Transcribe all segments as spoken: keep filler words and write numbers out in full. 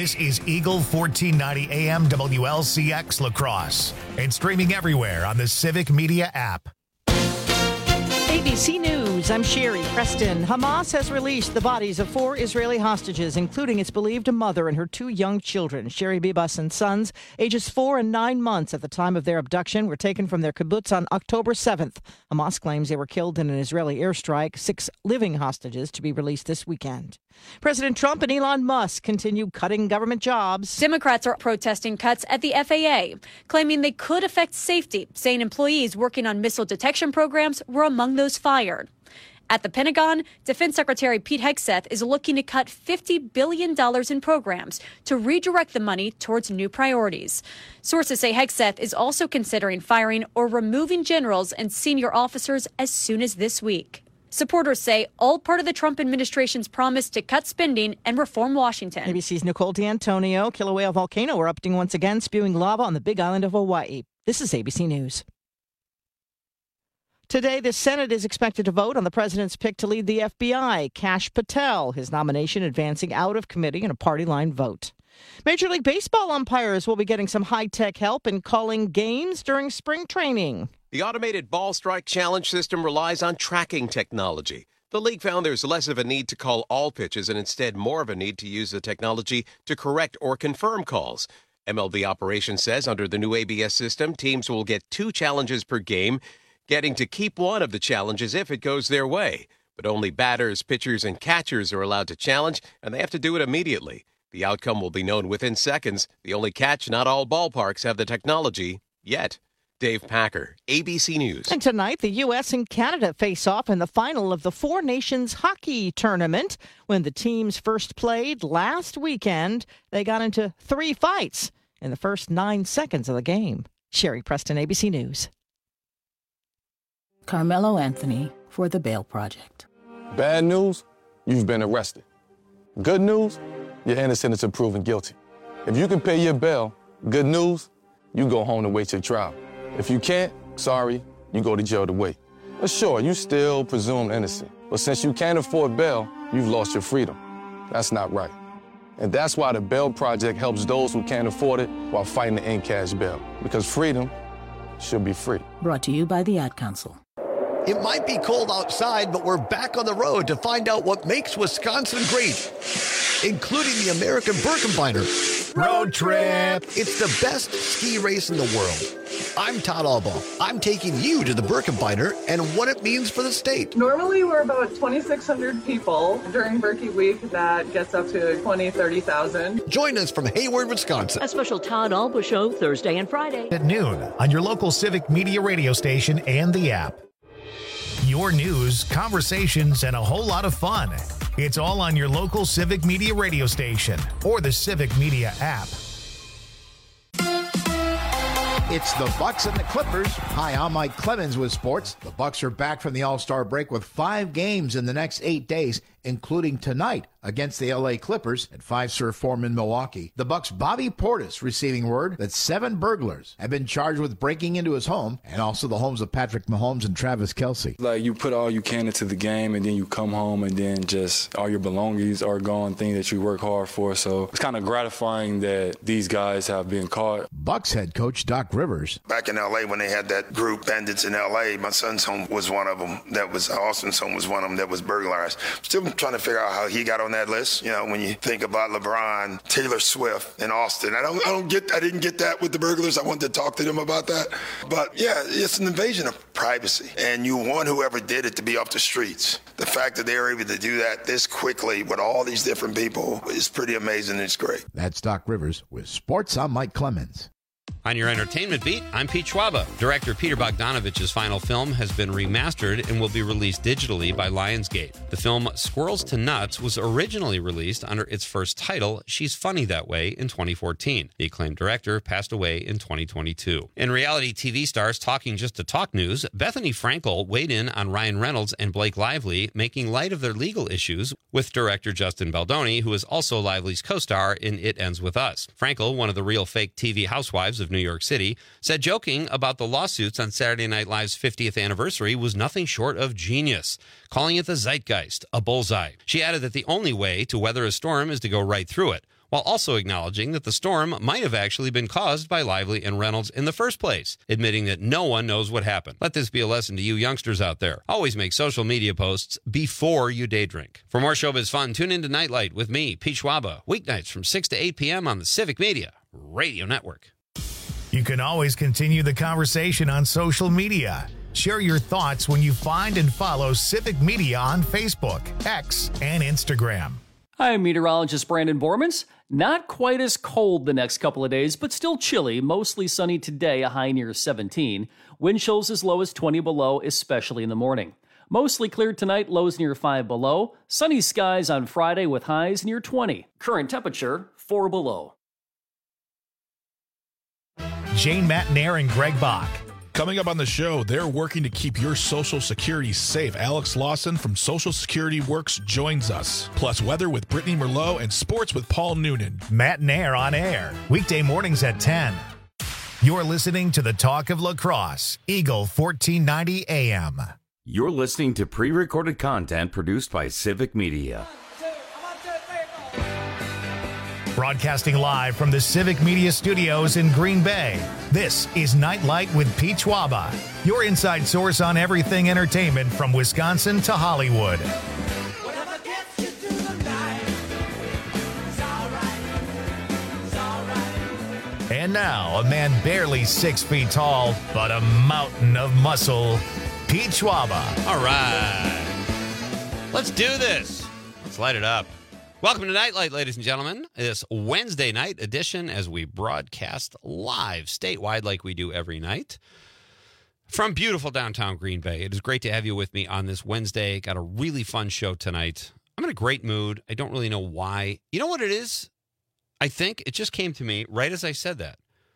This is Eagle fourteen ninety A M W L C X La Crosse and streaming everywhere on the Civic Media app. A B C News, I'm Sherry Preston. Hamas has released the bodies of four Israeli hostages, including its believed mother and her two young children. Sherry Bibas and sons, ages four and nine months at the time of their abduction, were taken from their kibbutz on October seventh. Hamas claims they were killed in an Israeli airstrike. Six living hostages to be released this weekend. President Trump and Elon Musk continue cutting government jobs. Democrats are protesting cuts at the F A A, claiming they could affect safety, saying employees working on missile detection programs were among those fired. At the Pentagon, Defense Secretary Pete Hegseth is looking to cut fifty billion dollars in programs to redirect the money towards new priorities. Sources say Hegseth is also considering firing or removing generals and senior officers as soon as this week. Supporters say all part of the Trump administration's promise to cut spending and reform Washington. A B C's Nicole D'Antonio. Kilauea volcano erupting once again, spewing lava on the Big Island of Hawaii. This is A B C News. Today, the Senate is expected to vote on the president's pick to lead the F B I, Kash Patel, his nomination advancing out of committee in a party-line vote. Major League Baseball umpires will be getting some high-tech help in calling games during spring training. The automated ball strike challenge system relies on tracking technology. The league found there's less of a need to call all pitches and instead more of a need to use the technology to correct or confirm calls. M L B Operations says under the new A B S system, teams will get two challenges per game, getting to keep one of the challenges if it goes their way. But only batters, pitchers, and catchers are allowed to challenge, and they have to do it immediately. The outcome will be known within seconds. The only catch, not all ballparks have the technology yet. Dave Packer, A B C News. And tonight, the U S and Canada face off in the final of the Four Nations Hockey Tournament. When the teams first played last weekend, they got into three fights in the first nine seconds of the game. Sherry Preston, A B C News. Carmelo Anthony for the Bail Project. Bad news, you've been arrested. Good news, you're innocent until proven guilty. If you can pay your bail, good news, you go home to wait your trial. If you can't, sorry, you go to jail to wait. But sure, you still presumed innocent. But since you can't afford bail, you've lost your freedom. That's not right. And that's why the Bail Project helps those who can't afford it while fighting to end cash bail. Because freedom should be free. Brought to you by the Ad Council. It might be cold outside, but we're back on the road to find out what makes Wisconsin great, including the American Birkebeiner Road Trip. It's the best ski race in the world. I'm Todd Albaugh. I'm taking you to the Birkebeiner and what it means for the state. Normally, we're about twenty-six hundred people. During Birkie Week, that gets up to twenty, thirty thousand. Join us from Hayward, Wisconsin. A special Todd Albaugh show Thursday and Friday At noon on your local Civic Media radio station and the app. Your news, conversations, and a whole lot of fun. It's all on your local Civic Media radio station or the Civic Media app. It's the Bucks and the Clippers. Hi, I'm Mike Clemens with sports. The Bucks are back from the All-Star break with five games in the next eight days, including tonight against the L A Clippers at Five Surf Forum in Milwaukee. The Bucks' Bobby Portis receiving word that seven burglars have been charged with breaking into his home and also the homes of Patrick Mahomes and Travis Kelce. Like, you put all you can into the game, and then you come home, and then just all your belongings are gone, things that you work hard for. So it's kind of gratifying that these guys have been caught. Bucks head coach Doc Rivers. Back in L A when they had that group, Bandits in L A, my son's home was one of them. That was Austin's home was one of them that was burglarized. Still trying to figure out how he got on that list. You know, when you think about LeBron, Taylor Swift, and Austin, I don't, I don't get, I didn't get that with the burglars. I wanted to talk to them about that. But yeah, it's an invasion of privacy, and you want whoever did it to be off the streets. The fact that they were able to do that this quickly with all these different people is pretty amazing. It's great. That's Doc Rivers with sports. I'm Mike Clemens. On your entertainment beat, I'm Pete Schwaba. Director Peter Bogdanovich's final film has been remastered and will be released digitally by Lionsgate. The film Squirrels to Nuts was originally released under its first title, She's Funny That Way, in twenty fourteen. The acclaimed director passed away in twenty twenty-two. In reality T V stars talking just to talk news, Bethany Frankel weighed in on Ryan Reynolds and Blake Lively, making light of their legal issues with director Justin Baldoni, who is also Lively's co-star in It Ends With Us. Frankel, one of the real fake T V housewives of New York City, said joking about the lawsuits on Saturday Night Live's fiftieth anniversary was nothing short of genius, calling it the zeitgeist, a bullseye. She added that the only way to weather a storm is to go right through it. while also acknowledging that the storm might have actually been caused by Lively and Reynolds in the first place, admitting that no one knows what happened. Let this be a lesson to you youngsters out there. Always make social media posts before you day drink. For more showbiz fun, tune into Nightlight with me, Pete Schwaba, weeknights from six to eight p.m. on the Civic Media Radio Network. You can always continue the conversation on social media. Share your thoughts when you find and follow Civic Media on Facebook, X, and Instagram. Hi, I'm meteorologist Brandon Bormans. Not quite as cold the next couple of days, but still chilly. Mostly sunny today, a high near seventeen. Wind chills as low as twenty below, especially in the morning. Mostly clear tonight, lows near five below. Sunny skies on Friday with highs near twenty. Current temperature, four below. Jane Matnair and Greg Bach. Coming up on the show, they're working to keep your Social Security safe. Alex Lawson from Social Security Works joins us. Plus weather with Brittany Merlot and sports with Paul Noonan. Matnair on air, weekday mornings at ten. You're listening to the Talk of Lacrosse, Eagle fourteen ninety A M. You're listening to pre-recorded content produced by Civic Media. Broadcasting live from the Civic Media Studios in Green Bay, this is Nightlight with Pete Schwaba, your inside source on everything entertainment from Wisconsin to Hollywood. And now, a man barely six feet tall, but a mountain of muscle, Pete Schwaba. All right. Let's do this. Let's light it up. Welcome to Nightlight, ladies and gentlemen. This Wednesday night edition as we broadcast live statewide like we do every night from beautiful downtown Green Bay. It is great to have you with me on this Wednesday. Got a really fun show tonight. I'm in a great mood. I don't really know why. You know what it is? I think it just came to me right as I said that.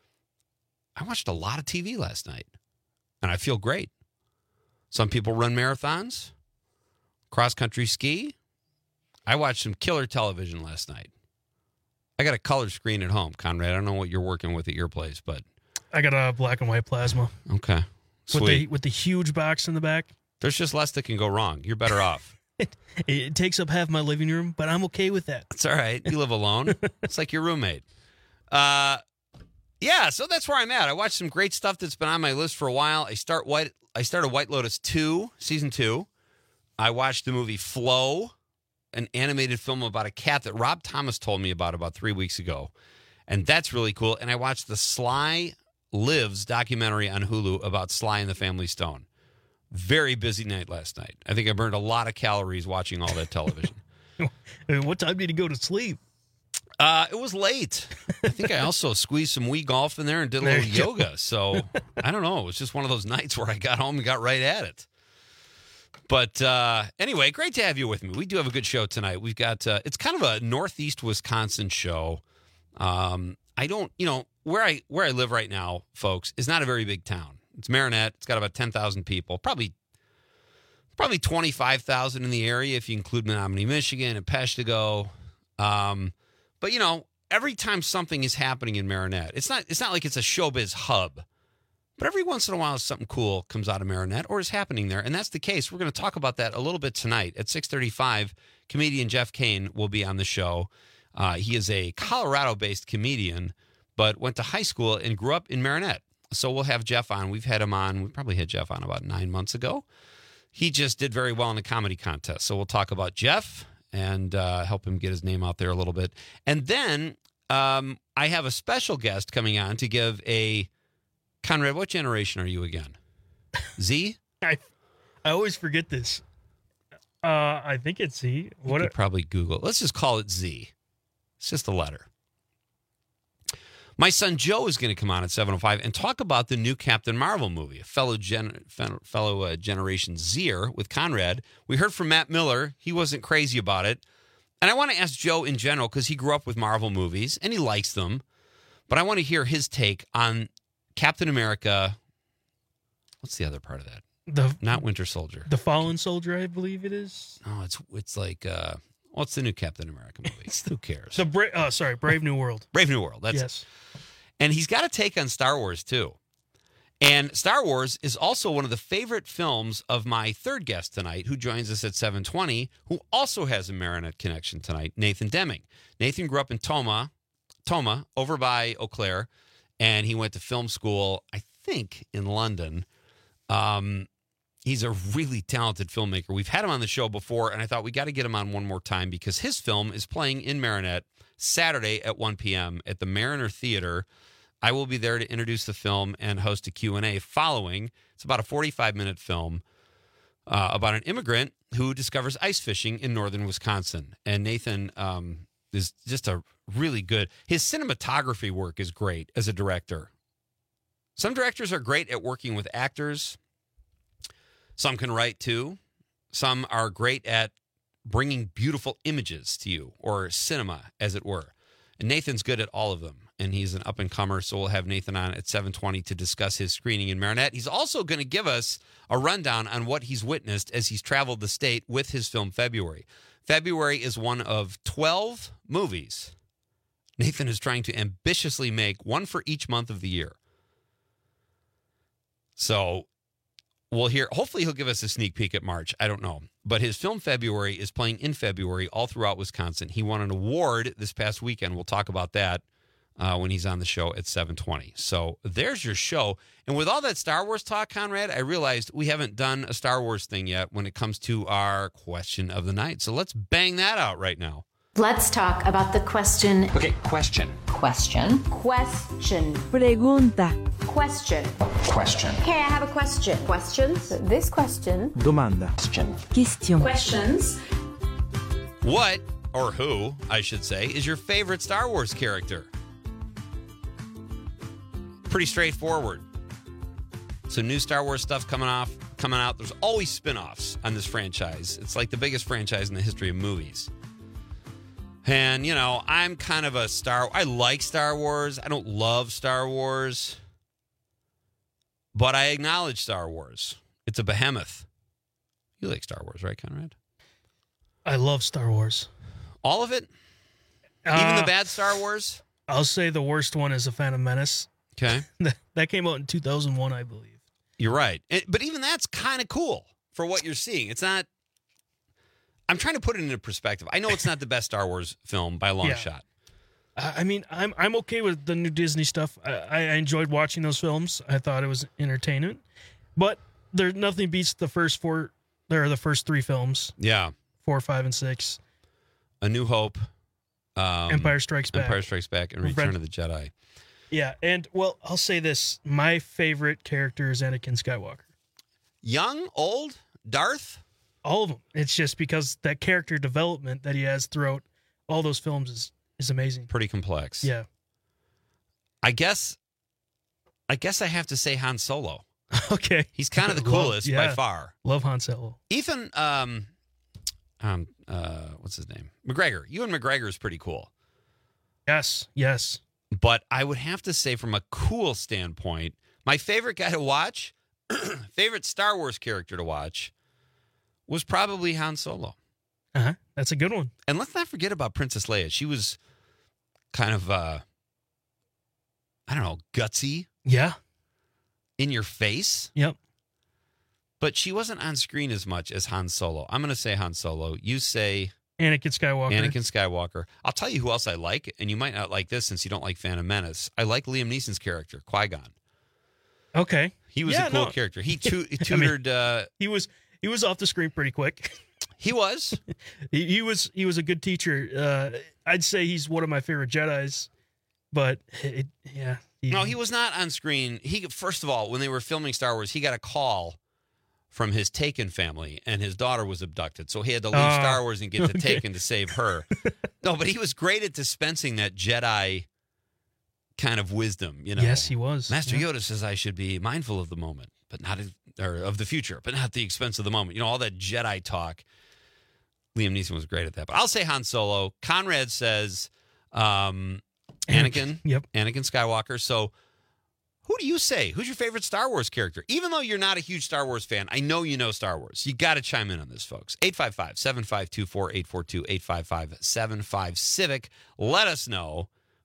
I watched a lot of T V last night, and I feel great. Some people run marathons, cross-country ski. I watched some killer television last night. I got a color screen at home, Conrad. I don't know what you're working with at your place, but I got a black and white plasma. Okay, sweet. With the with the huge box in the back. There's just less that can go wrong. You're better off. it, it takes up half my living room, but I'm okay with that. It's all right. You live alone. It's like your roommate. Uh, yeah. So that's where I'm at. I watched some great stuff that's been on my list for a while. I start white. I started White Lotus two, season two. I watched the movie Flow, an animated film about a cat that Rob Thomas told me about about three weeks ago. And that's really cool. And I watched the Sly Lives documentary on Hulu about Sly and the Family Stone. Very busy night last night. I think I burned a lot of calories watching all that television. What time did you go to sleep? Uh, it was late. I think I also squeezed some Wii golf in there and did a little yoga. So I don't know. It was just one of those nights where I got home and got right at it. But uh, anyway, great to have you with me. We do have a good show tonight. We've got, uh, it's kind of a Northeast Wisconsin show. Um, I don't, you know, where I where I live right now, folks, is not a very big town. It's Marinette. It's got about ten thousand people, probably probably twenty-five thousand in the area if you include Menominee, Michigan, and Peshtigo. Um, but, you know, every time something is happening in Marinette, it's not it's not like it's a showbiz hub. But every once in a while, something cool comes out of Marinette or is happening there, and that's the case. We're going to talk about that a little bit tonight. At six thirty-five, comedian Jeff Kane will be on the show. Uh, he is a Colorado-based comedian, but went to high school and grew up in Marinette. So we'll have Jeff on. We've had him on. We probably had Jeff on about nine months ago. He just did very well in the comedy contest. So we'll talk about Jeff and uh, help him get his name out there a little bit. And then um, I have a special guest coming on to give a... Conrad, what generation are you again? Z? I I always forget this. Uh, I think it's Z. What? You could probably Google. Let's just call it Z. It's just a letter. My son Joe is going to come on at seven oh five and talk about the new Captain Marvel movie, a fellow gen, fellow uh, Generation Zer with Conrad. We heard from Matt Miller. He wasn't crazy about it. And I want to ask Joe in general, because he grew up with Marvel movies and he likes them. But I want to hear his take on Captain America. What's the other part of that? The Not Winter Soldier. The Fallen Soldier, I believe it is. No, it's it's like uh, what's the new Captain America movie? Who cares? So, Bra- uh, sorry, Brave New World. Brave New World. That's, yes. And he's got a take on Star Wars too. And Star Wars is also one of the favorite films of my third guest tonight, who joins us at seven twenty, who also has a Marinette connection tonight, Nathan Deming. Nathan grew up in Toma, Toma, over by Eau Claire, and he went to film school, I think, in London. Um, he's a really talented filmmaker. We've had him on the show before, and I thought we got to get him on one more time because his film is playing in Marinette Saturday at one p.m. at the Mariner Theater. I will be there to introduce the film and host a Q and A following. It's about a forty-five minute film uh, about an immigrant who discovers ice fishing in northern Wisconsin. And Nathan um, is just a really good. His cinematography work is great as a director. Some directors are great at working with actors. Some can write too. Some are great at bringing beautiful images to you, or cinema, as it were. And Nathan's good at all of them. And he's an up-and-comer, so we'll have Nathan on at seven twenty to discuss his screening in Marinette. He's also going to give us a rundown on what he's witnessed as he's traveled the state with his film February. February is one of twelve movies Nathan is trying to ambitiously make, one for each month of the year. So we'll hear, hopefully he'll give us a sneak peek at March. I don't know. But his film February is playing in February all throughout Wisconsin. He won an award this past weekend. We'll talk about that uh, when he's on the show at seven twenty. So there's your show. And with all that Star Wars talk, Conrad, I realized we haven't done a Star Wars thing yet when it comes to our question of the night. So let's bang that out right now. Let's talk about the question. Okay, question. Question. Question. Pregunta. Question. Question. Okay, I have a question. Questions? This question. Domanda. Question. Question. Questions. What, or who, I should say, is your favorite Star Wars character? Pretty straightforward. So new Star Wars stuff coming off, coming out. There's always spin-offs on this franchise. It's like the biggest franchise in the history of movies. And, you know, I'm kind of a Star... I like Star Wars. I don't love Star Wars. But I acknowledge Star Wars. It's a behemoth. You like Star Wars, right, Conrad? I love Star Wars. All of it? Uh, Even the bad Star Wars? I'll say the worst one is The Phantom Menace. Okay. That came out in two thousand one, I believe. You're right. It, but even that's kind of cool for what you're seeing. It's not... I'm trying to put it into perspective. I know it's not the best Star Wars film by a long Yeah. shot. I mean, I'm I'm okay with the new Disney stuff. I, I enjoyed watching those films. I thought it was entertainment, but there's nothing beats the first four. There are the first three films. Yeah, four, five, and six. A New Hope, um, Empire Strikes Back, Empire Strikes Back, and Return of the Jedi. Yeah, and well, I'll say this: my favorite character is Anakin Skywalker. Young, old, Darth. All of them. It's just because that character development that he has throughout all those films is, is amazing. Pretty complex. Yeah. I guess I guess I have to say Han Solo. Okay. He's kind of the Love- coolest yeah. by far. Love Han Solo. Ethan, um, um, uh, what's his name? McGregor. Ewan McGregor is pretty cool. Yes, yes. But I would have to say from a cool standpoint, my favorite guy to watch, favorite Star Wars character to watch, was probably Han Solo. Uh-huh. That's a good one. And let's not forget about Princess Leia. She was kind of, uh, I don't know, gutsy. Yeah. In your face. Yep. But she wasn't on screen as much as Han Solo. I'm going to say Han Solo. You say... Anakin Skywalker. Anakin Skywalker. I'll tell you who else I like, and you might not like this since you don't like Phantom Menace. I like Liam Neeson's character, Qui-Gon. Okay. He was Yeah, a cool no. character. He, tu- he I mean, tutored... uh, he was he was off the screen pretty quick. He was. he, he was he was a good teacher. Uh, I'd say he's one of my favorite Jedis, but it, yeah. He, No, he was not on screen. He first of all, when they were filming Star Wars, he got a call from his Taken family, and his daughter was abducted. So he had to leave Oh, Star Wars and get to okay. Taken to save her. No, but he was great at dispensing that Jedi kind of wisdom. You know, Yes, he was. Master Yeah. Yoda says I should be mindful of the moment, but not or of the future, but not at the expense of the moment. You know, all that Jedi talk. Liam Neeson was great at that. But I'll say Han Solo. Conrad says um, Anakin. Yep. Anakin Skywalker. So who do you say? Who's your favorite Star Wars character? Even though you're not a huge Star Wars fan, I know you know Star Wars. You got to chime in on this, folks. eight five five, seven five two, four eight four two, eight five five, seven five, Civic. Let us know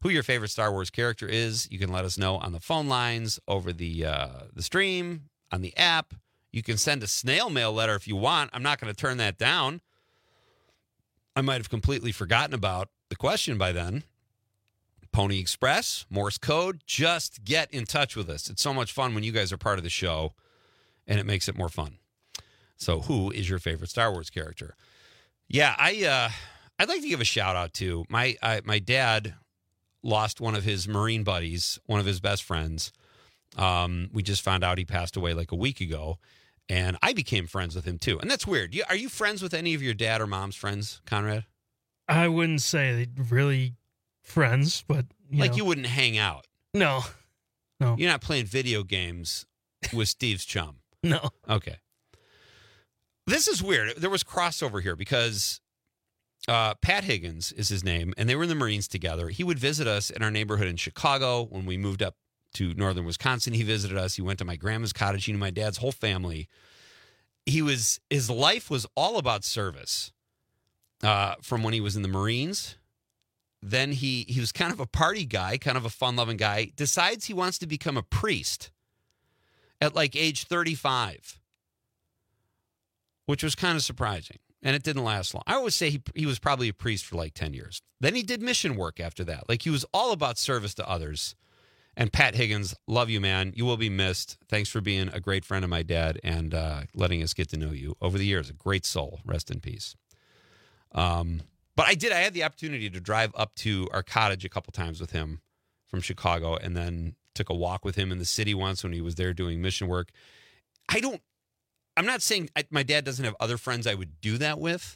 who your favorite Star Wars character is. You can let us know on the phone lines, over the uh, the stream, on the app. You can send a snail mail letter if you want. I'm not going to turn that down. I might have completely forgotten about the question by then. Pony Express, Morse code, just get in touch with us. It's so much fun when you guys are part of the show, and it makes it more fun. So who is your favorite Star Wars character? Yeah, I, uh, I'd like to give a shout-out to my I, my dad lost one of his Marine buddies, one of his best friends. Um, we just found out he passed away like a week ago. And I became friends with him, too. And that's weird. You, are you friends with any of your dad or mom's friends, Conrad? I wouldn't say really friends, but, you Like know. you wouldn't hang out? No. No. You're not playing video games with Steve's chum? No. Okay. This is weird. There was crossover here because uh, Pat Higgins is his name, and they were in the Marines together. He would visit us in our neighborhood in Chicago when we moved up to northern Wisconsin. He visited us. He went to my grandma's cottage. He knew my dad's whole family. He was his life was all about service. Uh, from when he was in the Marines, then he he was kind of a party guy, kind of a fun-loving guy. Decides he wants to become a priest at like age thirty-five, which was kind of surprising, and it didn't last long. I always say he he was probably a priest for like ten years. Then he did mission work after that. Like he was all about service to others. And Pat Higgins, love you, man. You will be missed. Thanks for being a great friend of my dad and uh, letting us get to know you over the years. A great soul. Rest in peace. Um, but I did. I had the opportunity to drive up to our cottage a couple times with him from Chicago, and then took a walk with him in the city once when he was there doing mission work. I don't. I'm not saying I, my dad doesn't have other friends I would do that with,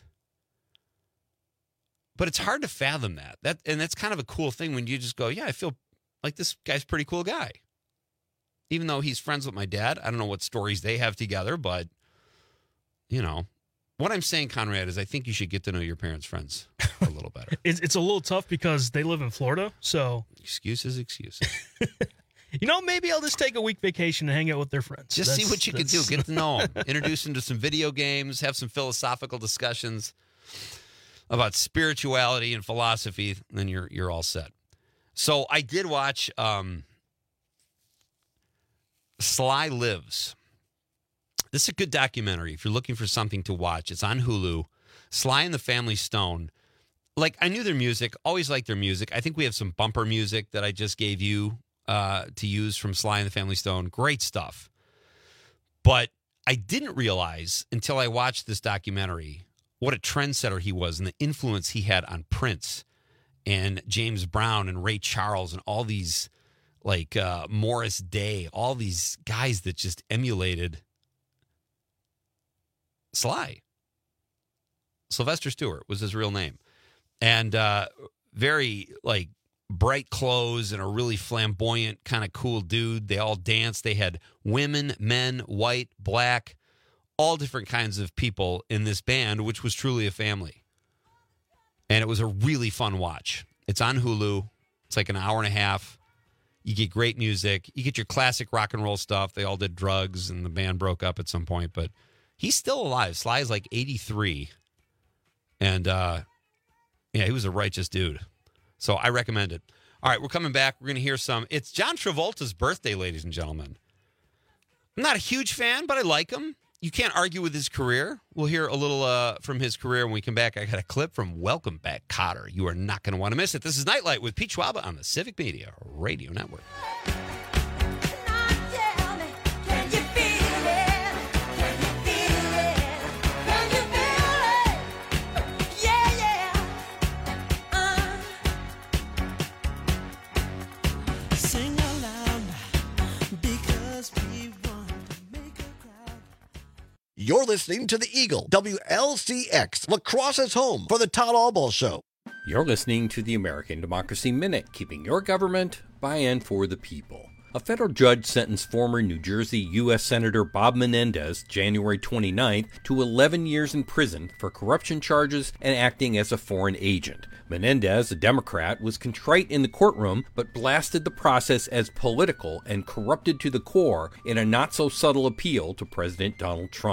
but it's hard to fathom that. That and that's kind of a cool thing when you just go, yeah, I feel like this guy's a pretty cool guy. Even though he's friends with my dad. I don't know what stories they have together, but, you know. What I'm saying, Conrad, is I think you should get to know your parents' friends a little better. it's, it's a little tough because they live in Florida, so... Excuses, excuses. You know, maybe I'll just take a week vacation and hang out with their friends. Just that's, see what you can do. Get to know them. Introduce them to some video games. Have some philosophical discussions about spirituality and philosophy. And then you're you're all set. So I did watch um, Sly Lives. This is a good documentary if you're looking for something to watch. It's on Hulu. Sly and the Family Stone. Like, I knew their music. Always liked their music. I think we have some bumper music that I just gave you uh, to use from Sly and the Family Stone. Great stuff. But I didn't realize until I watched this documentary what a trendsetter he was and the influence he had on Prince and James Brown and Ray Charles and all these, like uh, Morris Day, all these guys that just emulated Sly. Sylvester Stewart was his real name. And uh, very, like, bright clothes and a really flamboyant, kind of cool dude. They all danced. They had women, men, white, black, all different kinds of people in this band, which was truly a family. And it was a really fun watch. It's on Hulu. It's like an hour and a half. You get great music. You get your classic rock and roll stuff. They all did drugs, and the band broke up at some point. But he's still alive. Sly is like eighty-three. And, uh, yeah, he was a righteous dude. So I recommend it. All right, we're coming back. We're going to hear some. It's John Travolta's birthday, ladies and gentlemen. I'm not a huge fan, but I like him. You can't argue with his career. We'll hear a little uh, from his career when we come back. I got a clip from Welcome Back, Kotter. You are not going to want to miss it. This is Nightlight with Pete Schwaba on the Civic Media Radio Network. You're listening to The Eagle, W L C X, La Crosse's home for the Todd Albaugh Show. You're listening to the American Democracy Minute, keeping your government by and for the people. A federal judge sentenced former New Jersey U S Senator Bob Menendez January twenty-ninth to eleven years in prison for corruption charges and acting as a foreign agent. Menendez, a Democrat, was contrite in the courtroom but blasted the process as political and corrupted to the core in a not-so-subtle appeal to President Donald Trump.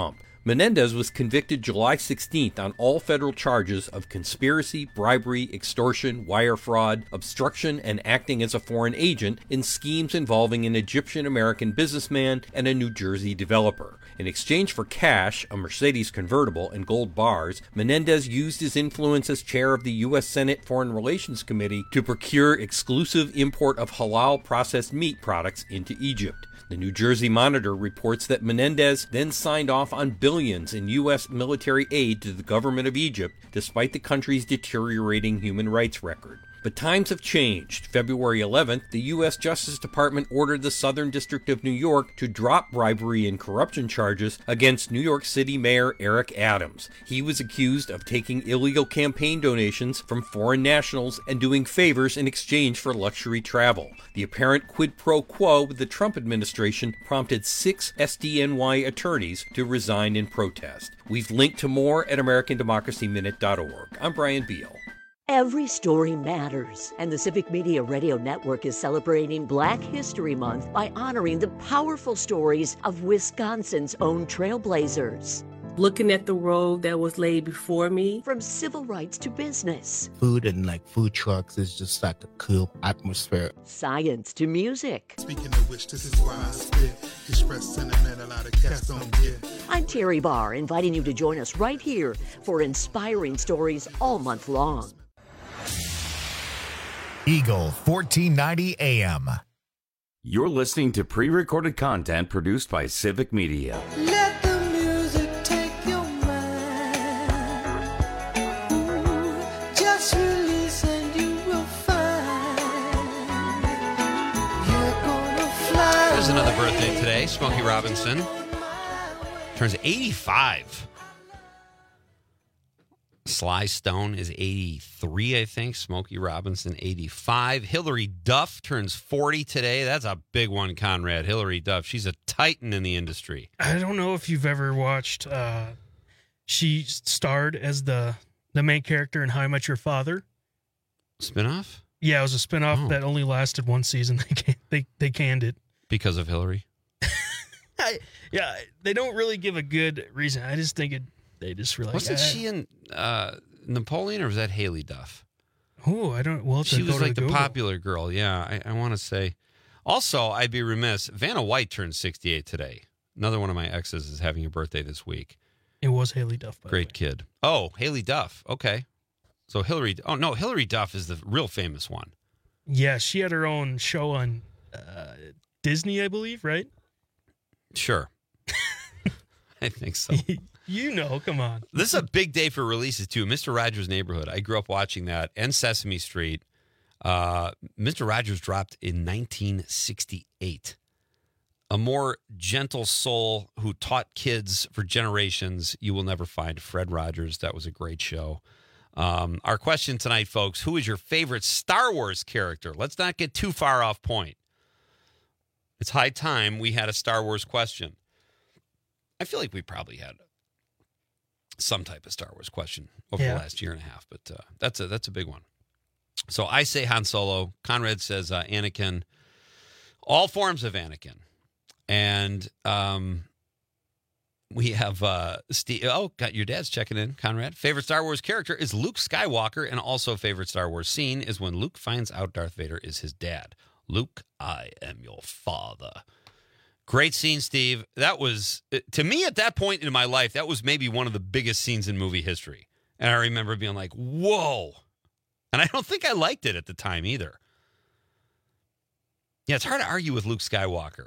Menendez was convicted July sixteenth on all federal charges of conspiracy, bribery, extortion, wire fraud, obstruction, and acting as a foreign agent in schemes involving an Egyptian-American businessman and a New Jersey developer. In exchange for cash, a Mercedes convertible, and gold bars, Menendez used his influence as chair of the U S Senate Foreign Relations Committee to procure exclusive import of halal processed meat products into Egypt. The New Jersey Monitor reports that Menendez then signed off on billions in U S military aid to the government of Egypt, despite the country's deteriorating human rights record. But times have changed. February eleventh, the U S Justice Department ordered the Southern District of New York to drop bribery and corruption charges against New York City Mayor Eric Adams. He was accused of taking illegal campaign donations from foreign nationals and doing favors in exchange for luxury travel. The apparent quid pro quo with the Trump administration prompted six S D N Y attorneys to resign in protest. We've linked to more at American Democracy Minute dot org. I'm Brian Beal. Every story matters, and the Civic Media Radio Network is celebrating Black History Month by honoring the powerful stories of Wisconsin's own trailblazers. Looking at the road that was laid before me. From civil rights to business. Food and like food trucks is just like a cool atmosphere. Science to music. Speaking of which, this is why I spit. Express sentiment a lot of cats don't get. I'm Terry Barr, inviting you to join us right here for inspiring stories all month long. Eagle fourteen ninety A M. You're listening to pre-recorded content produced by Civic Media. Let the music take your mind. Ooh, just release and you will find you're gonna fly. There's another birthday today. Smokey Robinson turns eighty-five. Sly Stone is eighty-three, I think. Smokey Robinson, eighty-five. Hillary Duff turns forty today. That's a big one, Conrad. Hillary Duff. She's a titan in the industry. I don't know if you've ever watched, uh, she starred as the, the main character in How I Met Your Father. Spinoff? Yeah, it was a spinoff Oh. that only lasted one season. They can, they, they canned it. Because of Hillary? I, yeah, they don't really give a good reason. I just think it. They just really Wasn't uh, she in uh, Napoleon, or was that Haley Duff? Oh, I don't. Well, She was like the Google. popular girl. Yeah, I, I want to say. Also, I'd be remiss. Vanna White turned sixty-eight today. Another one of my exes is having a birthday this week. It was Haley Duff. By Great kid. Oh, Haley Duff. Okay. So Hillary. Oh, no, Hillary Duff is the real famous one. Yeah, she had her own show on uh, Disney, I believe, right? Sure. I think so. You know, come on. This is a big day for releases, too. Mister Rogers' Neighborhood. I grew up watching that, and Sesame Street. Uh, Mister Rogers dropped in nineteen sixty-eight. A more gentle soul who taught kids for generations you will never find. Fred Rogers. That was a great show. Um, our question tonight, folks, who is your favorite Star Wars character? Let's not get too far off point. It's high time we had a Star Wars question. I feel like we probably had some type of Star Wars question over Yeah. the last year and a half, but uh, that's a that's a big one. So I say Han Solo. Conrad says uh, Anakin. All forms of Anakin, and um, we have uh, Steve. Oh, got your dad's checking in. Conrad, favorite Star Wars character is Luke Skywalker, and also favorite Star Wars scene is when Luke finds out Darth Vader is his dad. Luke, I am your father. Great scene, Steve. That was, to me at that point in my life, that was maybe one of the biggest scenes in movie history. And I remember being like, whoa. And I don't think I liked it at the time either. Yeah, it's hard to argue with Luke Skywalker.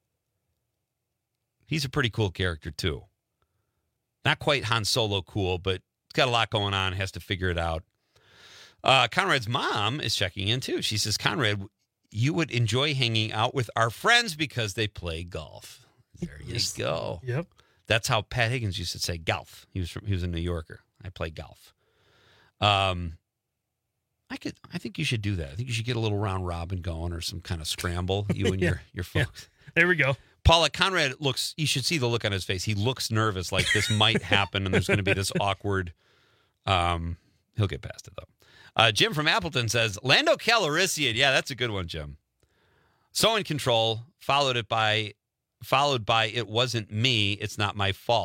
He's a pretty cool character, too. Not quite Han Solo cool, but he's got a lot going on, has to figure it out. Uh, Conrad's mom is checking in, too. She says, Conrad, you would enjoy hanging out with our friends because they play golf. There you Yes. go. Yep. That's how Pat Higgins used to say golf. He was from, he was a New Yorker. I play golf. Um, I could. I think you should do that. I think you should get a little round robin going or some kind of scramble. You and Yeah. your your folks. Yeah. There we go. Paula, Conrad looks. You should see the look on his face. He looks nervous, like this might happen, and there's going to be this awkward. Um, he'll get past it though. Uh, Jim from Appleton says, Lando Calrissian. Yeah, that's a good one, Jim. So in Control, followed it by, followed by It Wasn't Me, It's Not My Fault.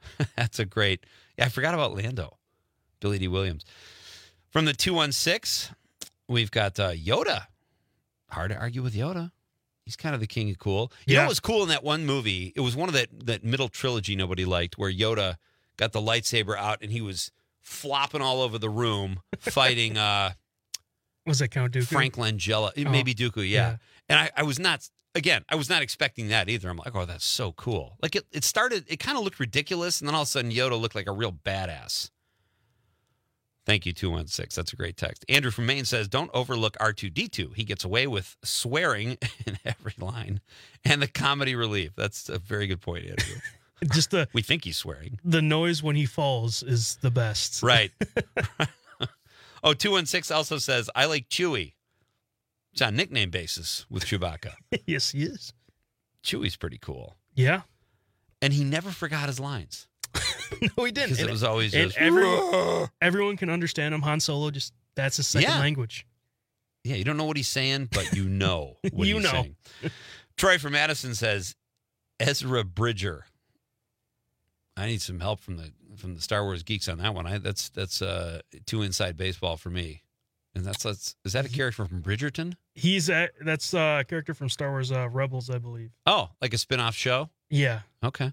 That's a great. Yeah, I forgot about Lando. Billy D. Williams. From the two one six, we've got uh, Yoda. Hard to argue with Yoda. He's kind of the king of cool. You Yeah. know what was cool in that one movie? It was one of that, that middle trilogy nobody liked, where Yoda got the lightsaber out and he was flopping all over the room fighting uh, Was that Count Dooku? Frank Langella. Oh, Maybe Dooku, yeah. yeah. And I, I was not, again, I was not expecting that either. I'm like, oh, that's so cool. Like it, it started, it kind of looked ridiculous, and then all of a sudden Yoda looked like a real badass. Thank you, two one six. That's a great text. Andrew from Maine says, don't overlook R two D two. He gets away with swearing in every line and the comedy relief. That's a very good point, Andrew. Just the we think he's swearing. the noise when he falls is the best. Right. Oh, two one six also says, I like Chewie. It's on nickname basis with Chewbacca. Yes, he is. Chewie's pretty cool. Yeah. And he never forgot his lines. No, he didn't. Because it And- was always and just, everyone, everyone can understand him. Han Solo, just that's his second Yeah. language. yeah, you don't know what he's saying, but you know what You he's know. saying. Troy from Madison says, Ezra Bridger. I need some help from the from the Star Wars geeks on that one. I, that's that's uh, too inside baseball for me. And that's, that's is that a character from Bridgerton? He's a, that's a character from Star Wars uh, Rebels, I believe. Oh, like a spin-off show? Yeah. Okay.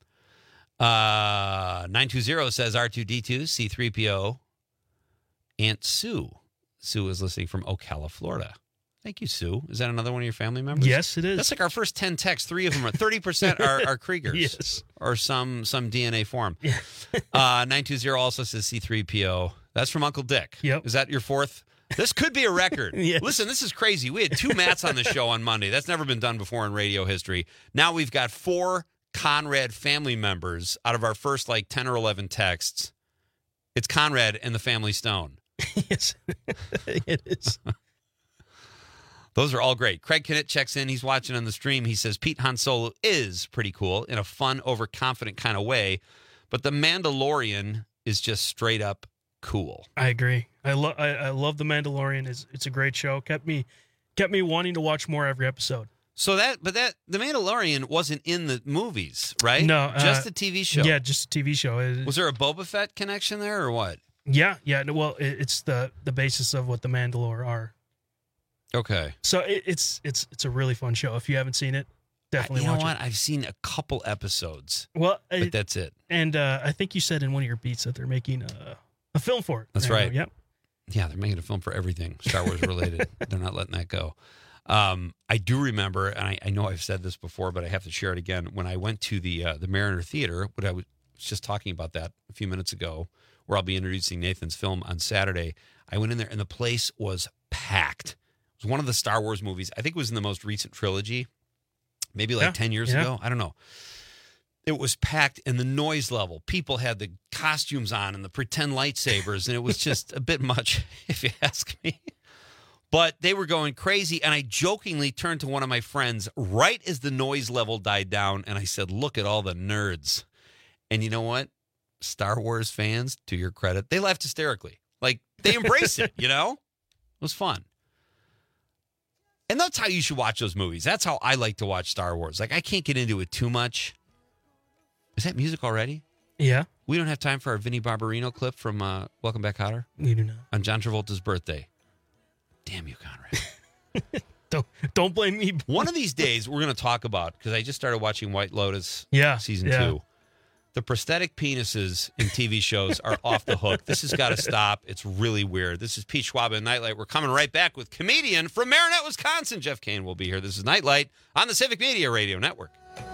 Uh, nine two zero says R two D two, C three P O, Aunt Sue. Sue is listening from Ocala, Florida. Thank you, Sue. Is that another one of your family members? Yes, it is. That's like our first ten texts. Three of them are thirty percent are, are Kriegers. Yes. Or some some D N A form. uh, nine two zero also says C three P O. That's from Uncle Dick. Yep. Is that your fourth? This could be a record. Yes. Listen, this is crazy. We had two Matts on the show on Monday. That's never been done before in radio history. Now we've got four Conrad family members out of our first like ten or eleven texts. It's Conrad and the Family Stone. Yes, it is. Those are all great. Craig Kennett checks in. He's watching on the stream. He says Pete Han Solo is pretty cool in a fun, overconfident kind of way, but The Mandalorian is just straight up cool. I agree. I love I, I love The Mandalorian. It's it's a great show. Kept me kept me wanting to watch more every episode. So that, but that The Mandalorian wasn't in the movies, right? No, uh, just the T V show. Yeah, just a T V show. It- Was there a Boba Fett connection there, or what? yeah, yeah. no, Well, it, it's the the basis of what the Mandalore are. Okay. So it, it's it's it's a really fun show. If you haven't seen it, definitely You know watch what? it. I've seen a couple episodes, Well, but it, that's it. and uh, I think you said in one of your beats that they're making a, a film for it. That's I know, right. Yep. Yeah, they're making a film for everything Star Wars related. They're not letting that go. Um, I do remember, and I, I know I've said this before, but I have to share it again. When I went to the uh, the Mariner Theater, what I was just talking about that a few minutes ago, where I'll be introducing Nathan's film on Saturday, I went in there and the place was packed. It was one of the Star Wars movies. I think it was in the most recent trilogy, maybe like Yeah, ten years yeah. ago. I don't know. It was packed, and the noise level. People had the costumes on and the pretend lightsabers, and it was just a bit much, if you ask me. But they were going crazy, and I jokingly turned to one of my friends right as the noise level died down, and I said, look at all the nerds. And you know what? Star Wars fans, to your credit, they laughed hysterically. Like, they embraced it, you know? It was fun. And that's how you should watch those movies. That's how I like to watch Star Wars. Like, I can't get into it too much. Is that music already? Yeah. We don't have time for our Vinnie Barbarino clip from uh, Welcome Back, Kotter You do not. on John Travolta's birthday. Damn you, Conrad. Don't don't blame me. One of these days, we're going to talk about, because I just started watching White Lotus Yeah, season yeah. two. The prosthetic penises in T V shows are off the hook. This has got to stop. It's really weird. This is Pete Schwab and Nightlight. We're coming right back with comedian from Marinette, Wisconsin. Jeff Kane will be here. This is Nightlight on the Civic Media Radio Network.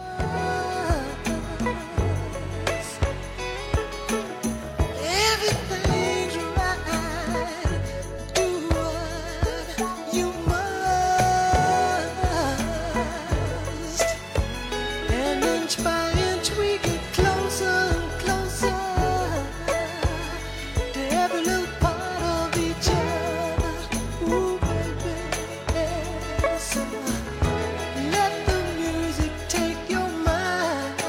Everything's right. Do what you must. And inch by inch we get closer and closer to every little part of each other. Ooh, baby, yes. Let the music take your mind.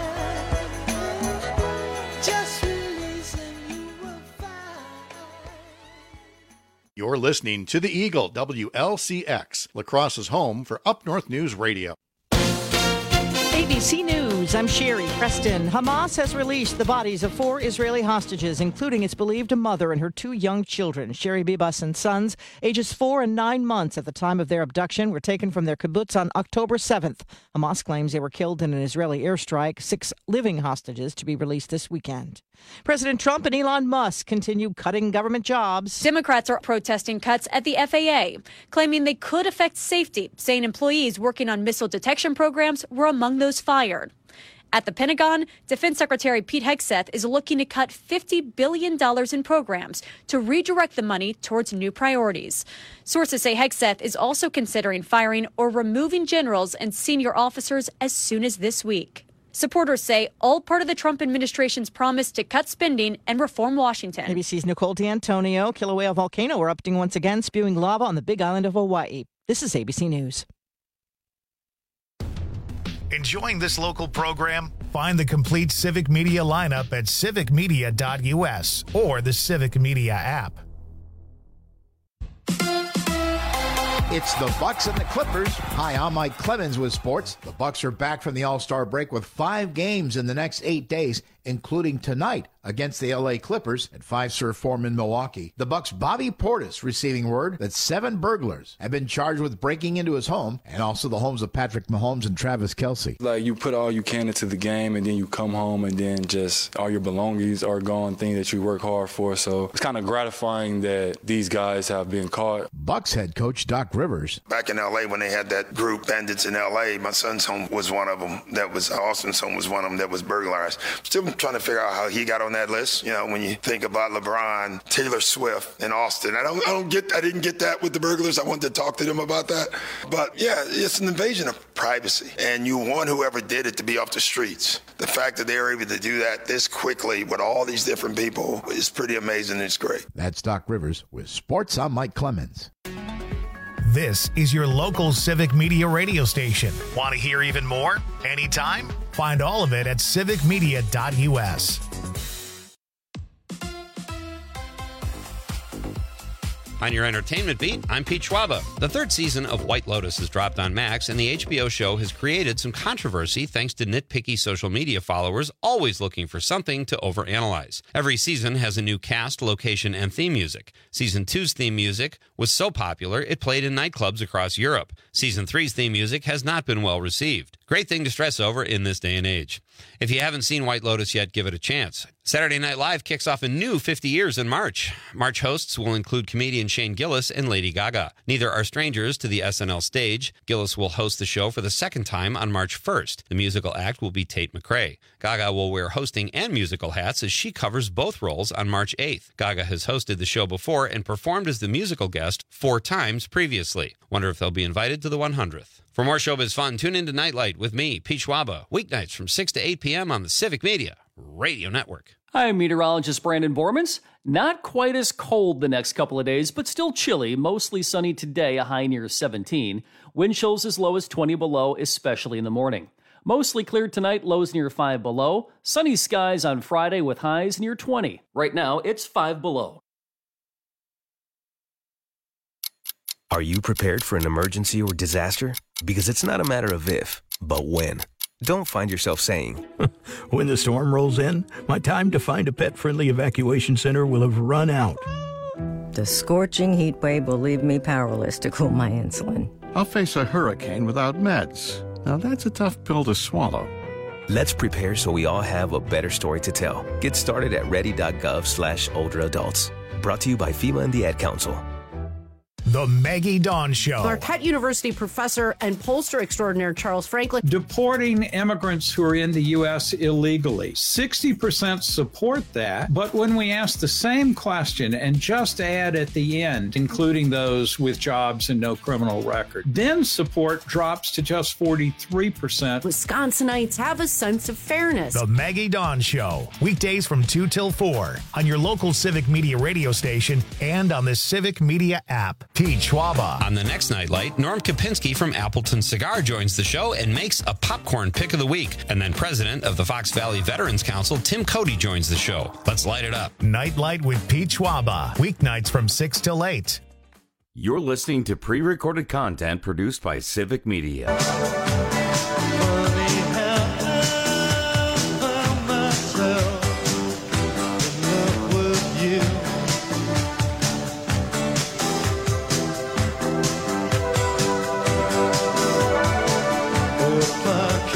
Just release and you will find. You're listening to The Eagle, W L C X, La Crosse's home for Up North News Radio. A B C News. News. I'm Sherry Preston. Hamas has released the bodies of four Israeli hostages, including its believed mother and her two young children. Sherry Bibas and sons, ages four and nine months at the time of their abduction, were taken from their kibbutz on October seventh. Hamas claims they were killed in an Israeli airstrike. Six living hostages to be released this weekend. President Trump and Elon Musk continue cutting government jobs. Democrats are protesting cuts at the F A A, claiming they could affect safety, saying employees working on missile detection programs were among those fired. At the Pentagon, Defense Secretary Pete Hegseth is looking to cut fifty billion dollars in programs to redirect the money towards new priorities. Sources say Hegseth is also considering firing or removing generals and senior officers as soon as this week. Supporters say all part of the Trump administration's promise to cut spending and reform Washington. A B C's Nicole D'Antonio. Kilauea volcano erupting once again, spewing lava on the Big Island of Hawaii. This is A B C News. Enjoying this local program? Find the complete Civic Media lineup at civic media dot u s or the Civic Media app. It's the Bucks and the Clippers. Hi, I'm Mike Clemens with sports. The Bucks are back from the All-Star break with five games in the next eight days, including tonight against the L A Clippers at Fiserv Forum in Milwaukee. The Bucks' Bobby Portis receiving word that seven burglars have been charged with breaking into his home and also the homes of Patrick Mahomes and Travis Kelce. Like, you put all you can into the game, and then you come home, and then just all your belongings are gone, things that you work hard for. So it's kind of gratifying that these guys have been caught. Bucks head coach Doc Rivers. Back in L A when they had that group, Bandits in L A, my son's home was one of them. That was Austin's home was one of them that was burglarized. Still trying to figure out how he got on that list. You know, when you think about LeBron, Taylor Swift, and Austin, I don't, I don't get, I didn't get that with the burglars. I wanted to talk to them about that. But yeah, it's an invasion of privacy, and you want whoever did it to be off the streets. The fact that they were able to do that this quickly with all these different people is pretty amazing. It's great. That's Doc Rivers with sports. I'm Mike Clemens. This is your local Civic Media radio station. Want to hear even more? Anytime? Find all of it at civic media dot u s. On your entertainment beat, I'm Pete Schwaba. The third season of White Lotus has dropped on Max, and the H B O show has created some controversy thanks to nitpicky social media followers always looking for something to overanalyze. Every season has a new cast, location, and theme music. Season two's theme music was so popular, it played in nightclubs across Europe. Season three's theme music has not been well received. Great thing to stress over in this day and age. If you haven't seen White Lotus yet, give it a chance. Saturday Night Live kicks off a new fifty years in March. March hosts will include comedian Shane Gillis and Lady Gaga. Neither are strangers to the S N L stage. Gillis will host the show for the second time on March first. The musical act will be Tate McRae. Gaga will wear hosting and musical hats as she covers both roles on March eighth. Gaga has hosted the show before and performed as the musical guest four times previously. Wonder if they'll be invited to the one hundredth. For more showbiz fun, tune in to Nightlight with me, Pete Schwaba, weeknights from six to eight p.m. on the Civic Media Radio Network. I'm meteorologist Brandon Bormans. Not quite as cold the next couple of days, but still chilly. Mostly sunny today, a high near seventeen. Wind chills as low as twenty below, especially in the morning. Mostly clear tonight, lows near five below. Sunny skies on Friday with highs near twenty. Right now, it's five below. Are you prepared for an emergency or disaster? Because it's not a matter of if, but when. Don't find yourself saying, when the storm rolls in, my time to find a pet-friendly evacuation center will have run out. The scorching heat wave will leave me powerless to cool my insulin. I'll face a hurricane without meds. Now that's a tough pill to swallow. Let's prepare so we all have a better story to tell. Get started at ready.gov slash older adults. Brought to you by FEMA and the Ad Council. The Maggie Dawn Show. Marquette University professor and pollster extraordinaire Charles Franklin. Deporting immigrants who are in the U S illegally. sixty percent support that, but when we ask the same question and just add at the end, including those with jobs and no criminal record, then support drops to just forty-three percent. Wisconsinites have a sense of fairness. The Maggie Dawn Show. Weekdays from two till four on your local Civic Media radio station and on the Civic Media app. Pete Schwaba. On the next Nightlight, Norm Kopinski from Appleton Cigar joins the show and makes a popcorn pick of the week. And then president of the Fox Valley Veterans Council, Tim Cody, joins the show. Let's light it up. Nightlight with Pete Schwaba. Weeknights from six till eight. You're listening to pre-recorded content produced by Civic Media.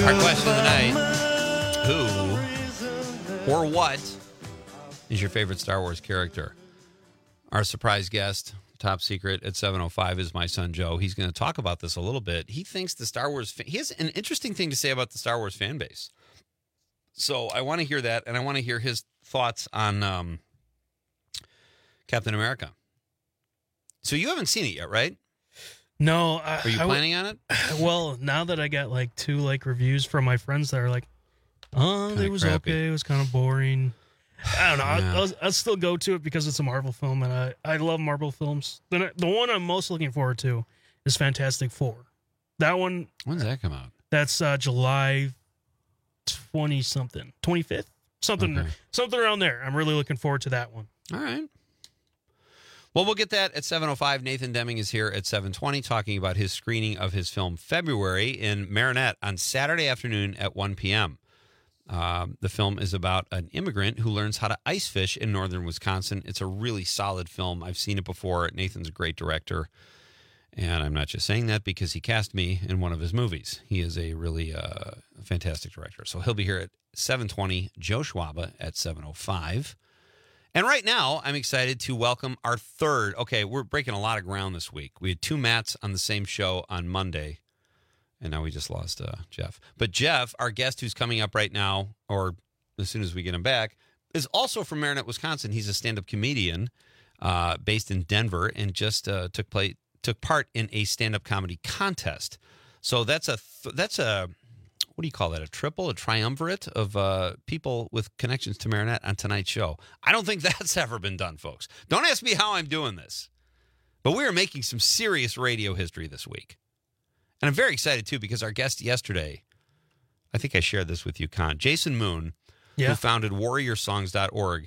Our question of the night, who or what is your favorite Star Wars character? Our surprise guest, top secret at seven oh five, is my son Joe. He's going to talk about this a little bit. He thinks the Star Wars... Fa- he has an interesting thing to say about the Star Wars fan base. So I want to hear that, and I want to hear his thoughts on um, Captain America. So you haven't seen it yet, right? No. I, Are you I planning w- on it? Well, now that I got like two like reviews from my friends that are like, oh, Kinda it was crappy. okay. It was kind of boring. I don't know. Yeah. I'll, I'll, I'll still go to it because it's a Marvel film, and I, I love Marvel films. The, the one I'm most looking forward to is Fantastic Four. That one. When's that come out? That's uh, July twenty something, twenty-fifth, something, Okay. something around there. I'm really looking forward to that one. All right. Well, we'll get that at seven oh five. Nathan Deming is here at seven twenty talking about his screening of his film February in Marinette on Saturday afternoon at one p.m. Um, the film is about an immigrant who learns how to ice fish in northern Wisconsin. It's a really solid film. I've seen it before. Nathan's a great director. And I'm not just saying that because he cast me in one of his movies. He is a really uh, fantastic director. So he'll be here at seven twenty, Joe Schwaba at seven oh five. And right now, I'm excited to welcome our third. Okay, we're breaking a lot of ground this week. We had two Matts on the same show on Monday, and now we just lost uh, Jeff. But Jeff, our guest who's coming up right now, or as soon as we get him back, is also from Marinette, Wisconsin. He's a stand-up comedian uh, based in Denver and just uh, took place. took part in a stand-up comedy contest. So that's a, th- that's a, what do you call that? A triple, a triumvirate of uh, people with connections to Marinette on tonight's show. I don't think that's ever been done, folks. Don't ask me how I'm doing this. But we are making some serious radio history this week. And I'm very excited, too, because our guest yesterday, I think I shared this with you, Con, Jason Moon, Yeah. who founded warrior songs dot org,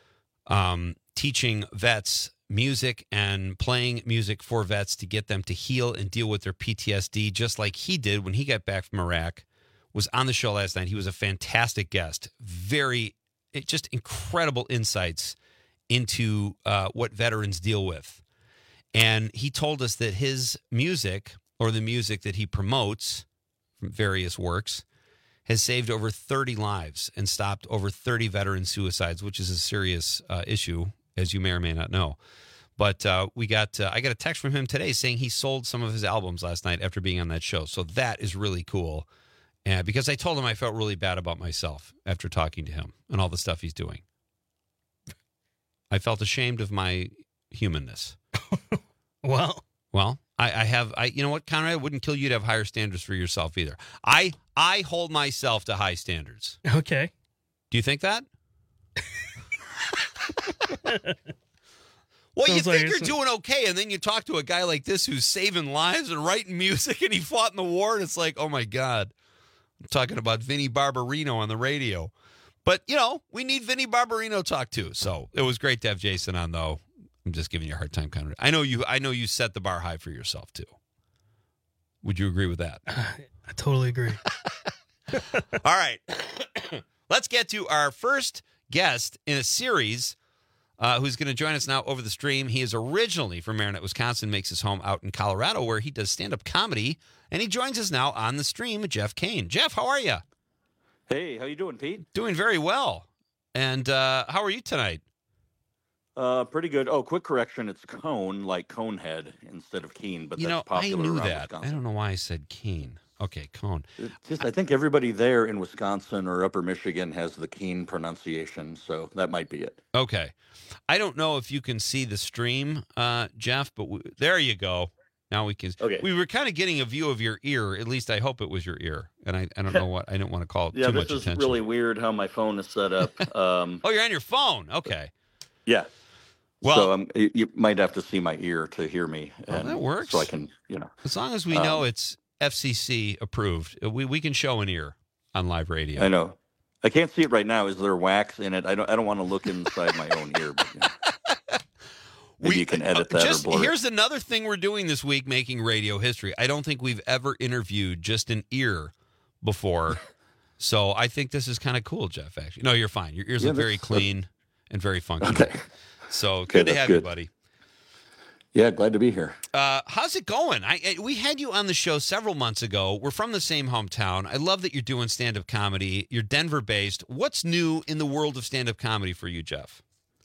um, teaching vets music and playing music for vets to get them to heal and deal with their P T S D, just like he did when he got back from Iraq, was on the show last night. He was a fantastic guest. Very, it, just incredible insights into uh, what veterans deal with. And he told us that his music, or the music that he promotes from various works, has saved over thirty lives and stopped over thirty veteran suicides, which is a serious uh, issue, as you may or may not know. But uh, we got uh, I got a text from him today saying he sold some of his albums last night after being on that show. So that is really cool. And because I told him I felt really bad about myself after talking to him and all the stuff he's doing. I felt ashamed of my humanness. Well, Well, I, I have, I you know what, Conrad, it wouldn't kill you to have higher standards for yourself either. I I hold myself to high standards. okay. Do you think that? Well, Sounds you like think you're it's- doing okay, and then you talk to a guy like this who's saving lives and writing music, and he fought in the war, and it's like, oh my God. I'm talking about Vinnie Barbarino on the radio. But, you know, we need Vinnie Barbarino talk too. So it was great to have Jason on, though. I'm just giving you a hard time, Conrad. I know you I know you set the bar high for yourself, too. Would you agree with that? I totally agree. All right. Let's get to our first guest in a series uh, who's going to join us now over the stream. He is originally from Marinette, Wisconsin, makes his home out in Colorado, where he does stand-up comedy, and he joins us now on the stream, Jeff Kane. Jeff, how are you? Hey, how you doing, Pete? Doing very well. And uh, how are you tonight? Uh, pretty good. Oh, quick correction. It's Cone, like Conehead, instead of Keen, but You that's know, I popular knew around that. Wisconsin. I don't know why I said Kane. Okay, Cone. Just, I think everybody there in Wisconsin or Upper Michigan has the Keen pronunciation, so that might be it. Okay. I don't know if you can see the stream, uh, Jeff, but we, there you go. Now we can. Okay. We were kind of getting a view of your ear. At least I hope it was your ear. And I, I don't know what. I didn't want to call it Yeah, too this much is attention. really weird how my phone is set up. Um, oh, you're on your phone. Okay. yeah. Well- so um, you, you might have to see my ear to hear me. Well, and that works. So I can, you know. As long as we Um, know it's F C C approved, we we can show an ear on live radio. I know. I can't see it right now. Is there wax in it? I don't. I don't want to look inside my own ear. But, you know. Maybe you can edit that Just or blur it. here's another thing we're doing this week, making radio history. I don't think we've ever interviewed just an ear before, so I think this is kind of cool, Jeff. Actually, no, you're fine. Your ears Yeah, look very that's- clean and very functional. Okay. So Okay, good to that's have you, good. buddy. Yeah, glad to be here. Uh, how's it going? I, I we had you on the show several months ago. We're from the same hometown. I love that you're doing stand-up comedy. You're Denver-based. What's new in the world of stand-up comedy for you, Jeff?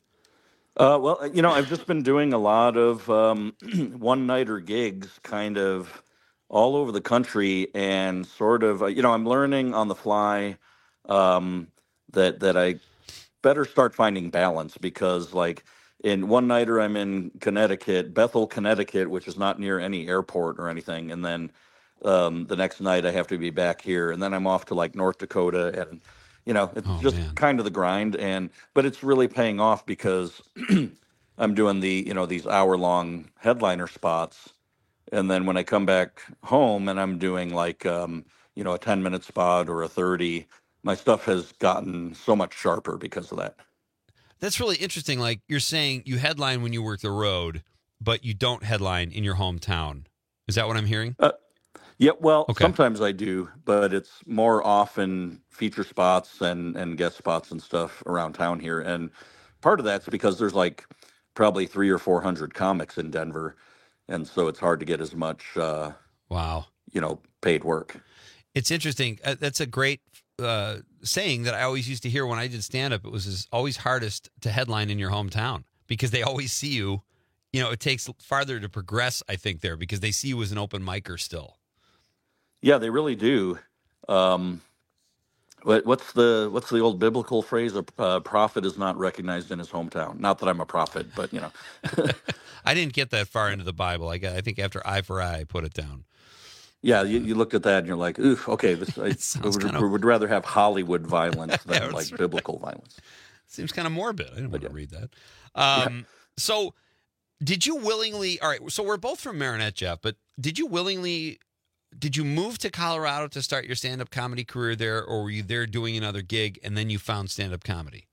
Uh, well, you know, I've just been doing a lot of um, one-nighter gigs, kind of all over the country, and sort of, uh, you know, I'm learning on the fly um, that that I better start finding balance because, like, in one nighter, I'm in Connecticut, Bethel, Connecticut, which is not near any airport or anything. And then um, the next night, I have to be back here. And then I'm off to like North Dakota. And, you know, it's Oh, just man. kind of the grind. And but it's really paying off because I'm doing the, you know, these hour long headliner spots. And then when I come back home and I'm doing like, um, you know, a ten minute spot or a thirty, my stuff has gotten so much sharper because of that. That's really interesting. Like you're saying you headline when you work the road, but you don't headline in your hometown. Is that what I'm hearing? Uh, yeah, well, Okay. sometimes I do, but it's more often feature spots and, and guest spots and stuff around town here. And part of that's because there's like probably three or four hundred comics in Denver. And so it's hard to get as much, uh, wow, you know, paid work. It's interesting. Uh, that's a great uh, saying that I always used to hear when I did stand-up. It was as- always hardest to headline in your hometown because they always see you. You know, it takes farther to progress, I think, there because they see you as an open micer still. Yeah, they really do. Um, what, what's the what's the old biblical phrase? A uh, prophet is not recognized in his hometown. Not that I'm a prophet, but you know. I didn't get that far into the Bible. I got. I think after eye for eye, I put it down. Yeah, you, you looked at that and you're like, oof, okay, this, I sounds would, kinda- would rather have Hollywood violence than Yeah, like that's right. biblical violence. Seems kind of morbid. I didn't want to read that. Um, So, did you willingly? All right. So we're both from Marinette, Jeff. But did you willingly? Did you move to Colorado to start your stand-up comedy career there, or were you there doing another gig and then you found stand-up comedy?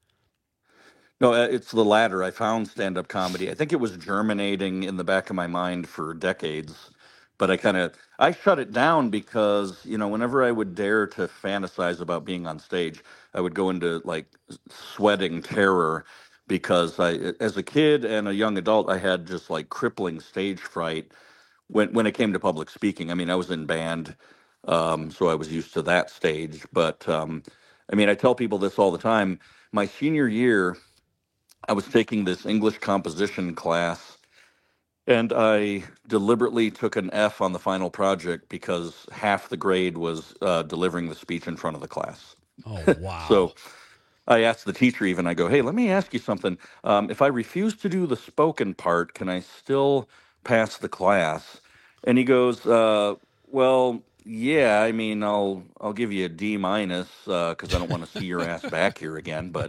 No, uh, it's the latter. I found stand-up comedy. I think it was germinating in the back of my mind for decades, but I kind of I shut it down because you know whenever I would dare to fantasize about being on stage, I would go into like sweating terror because I, as a kid and a young adult, I had just like crippling stage fright when when it came to public speaking. I mean, I was in band, um, so I was used to that stage. But um, I mean, I tell people this all the time. My senior year, I was taking this English composition class, and I deliberately took an F on the final project because half the grade was uh, delivering the speech in front of the class. Oh, wow. So I asked the teacher even, I go, hey, let me ask you something. Um, if I refuse to do the spoken part, can I still pass the class? And he goes, uh, well, yeah, I mean, I'll I'll give you a D minus because I don't want to see your ass back here again, but...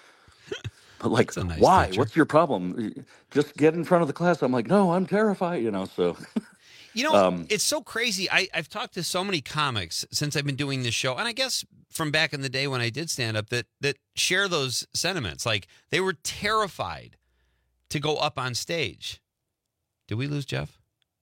But like, nice why? teacher. What's your problem? Just get in front of the class. I'm like, no, I'm terrified, you know, so. You know, Um, it's so crazy. I, I've talked to so many comics since I've been doing this show, and I guess from back in the day when I did stand up that that share those sentiments. Like they were terrified to go up on stage. Did we lose Jeff?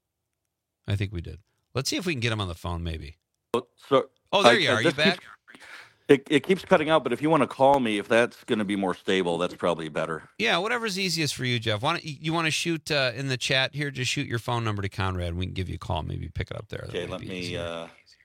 I think we did. Let's see if we can get him on the phone, maybe. So, Oh, there I- you I are. Are you just back? keep- It, it keeps cutting out, but if you want to call me, if that's going to be more stable, that's probably better. Yeah, whatever's easiest for you, Jeff. Why don't you, you want to shoot uh, in the chat here? Just shoot your phone number to Conrad, and we can give you a call. Maybe pick it up there. That Okay, might let be me. easier. Uh,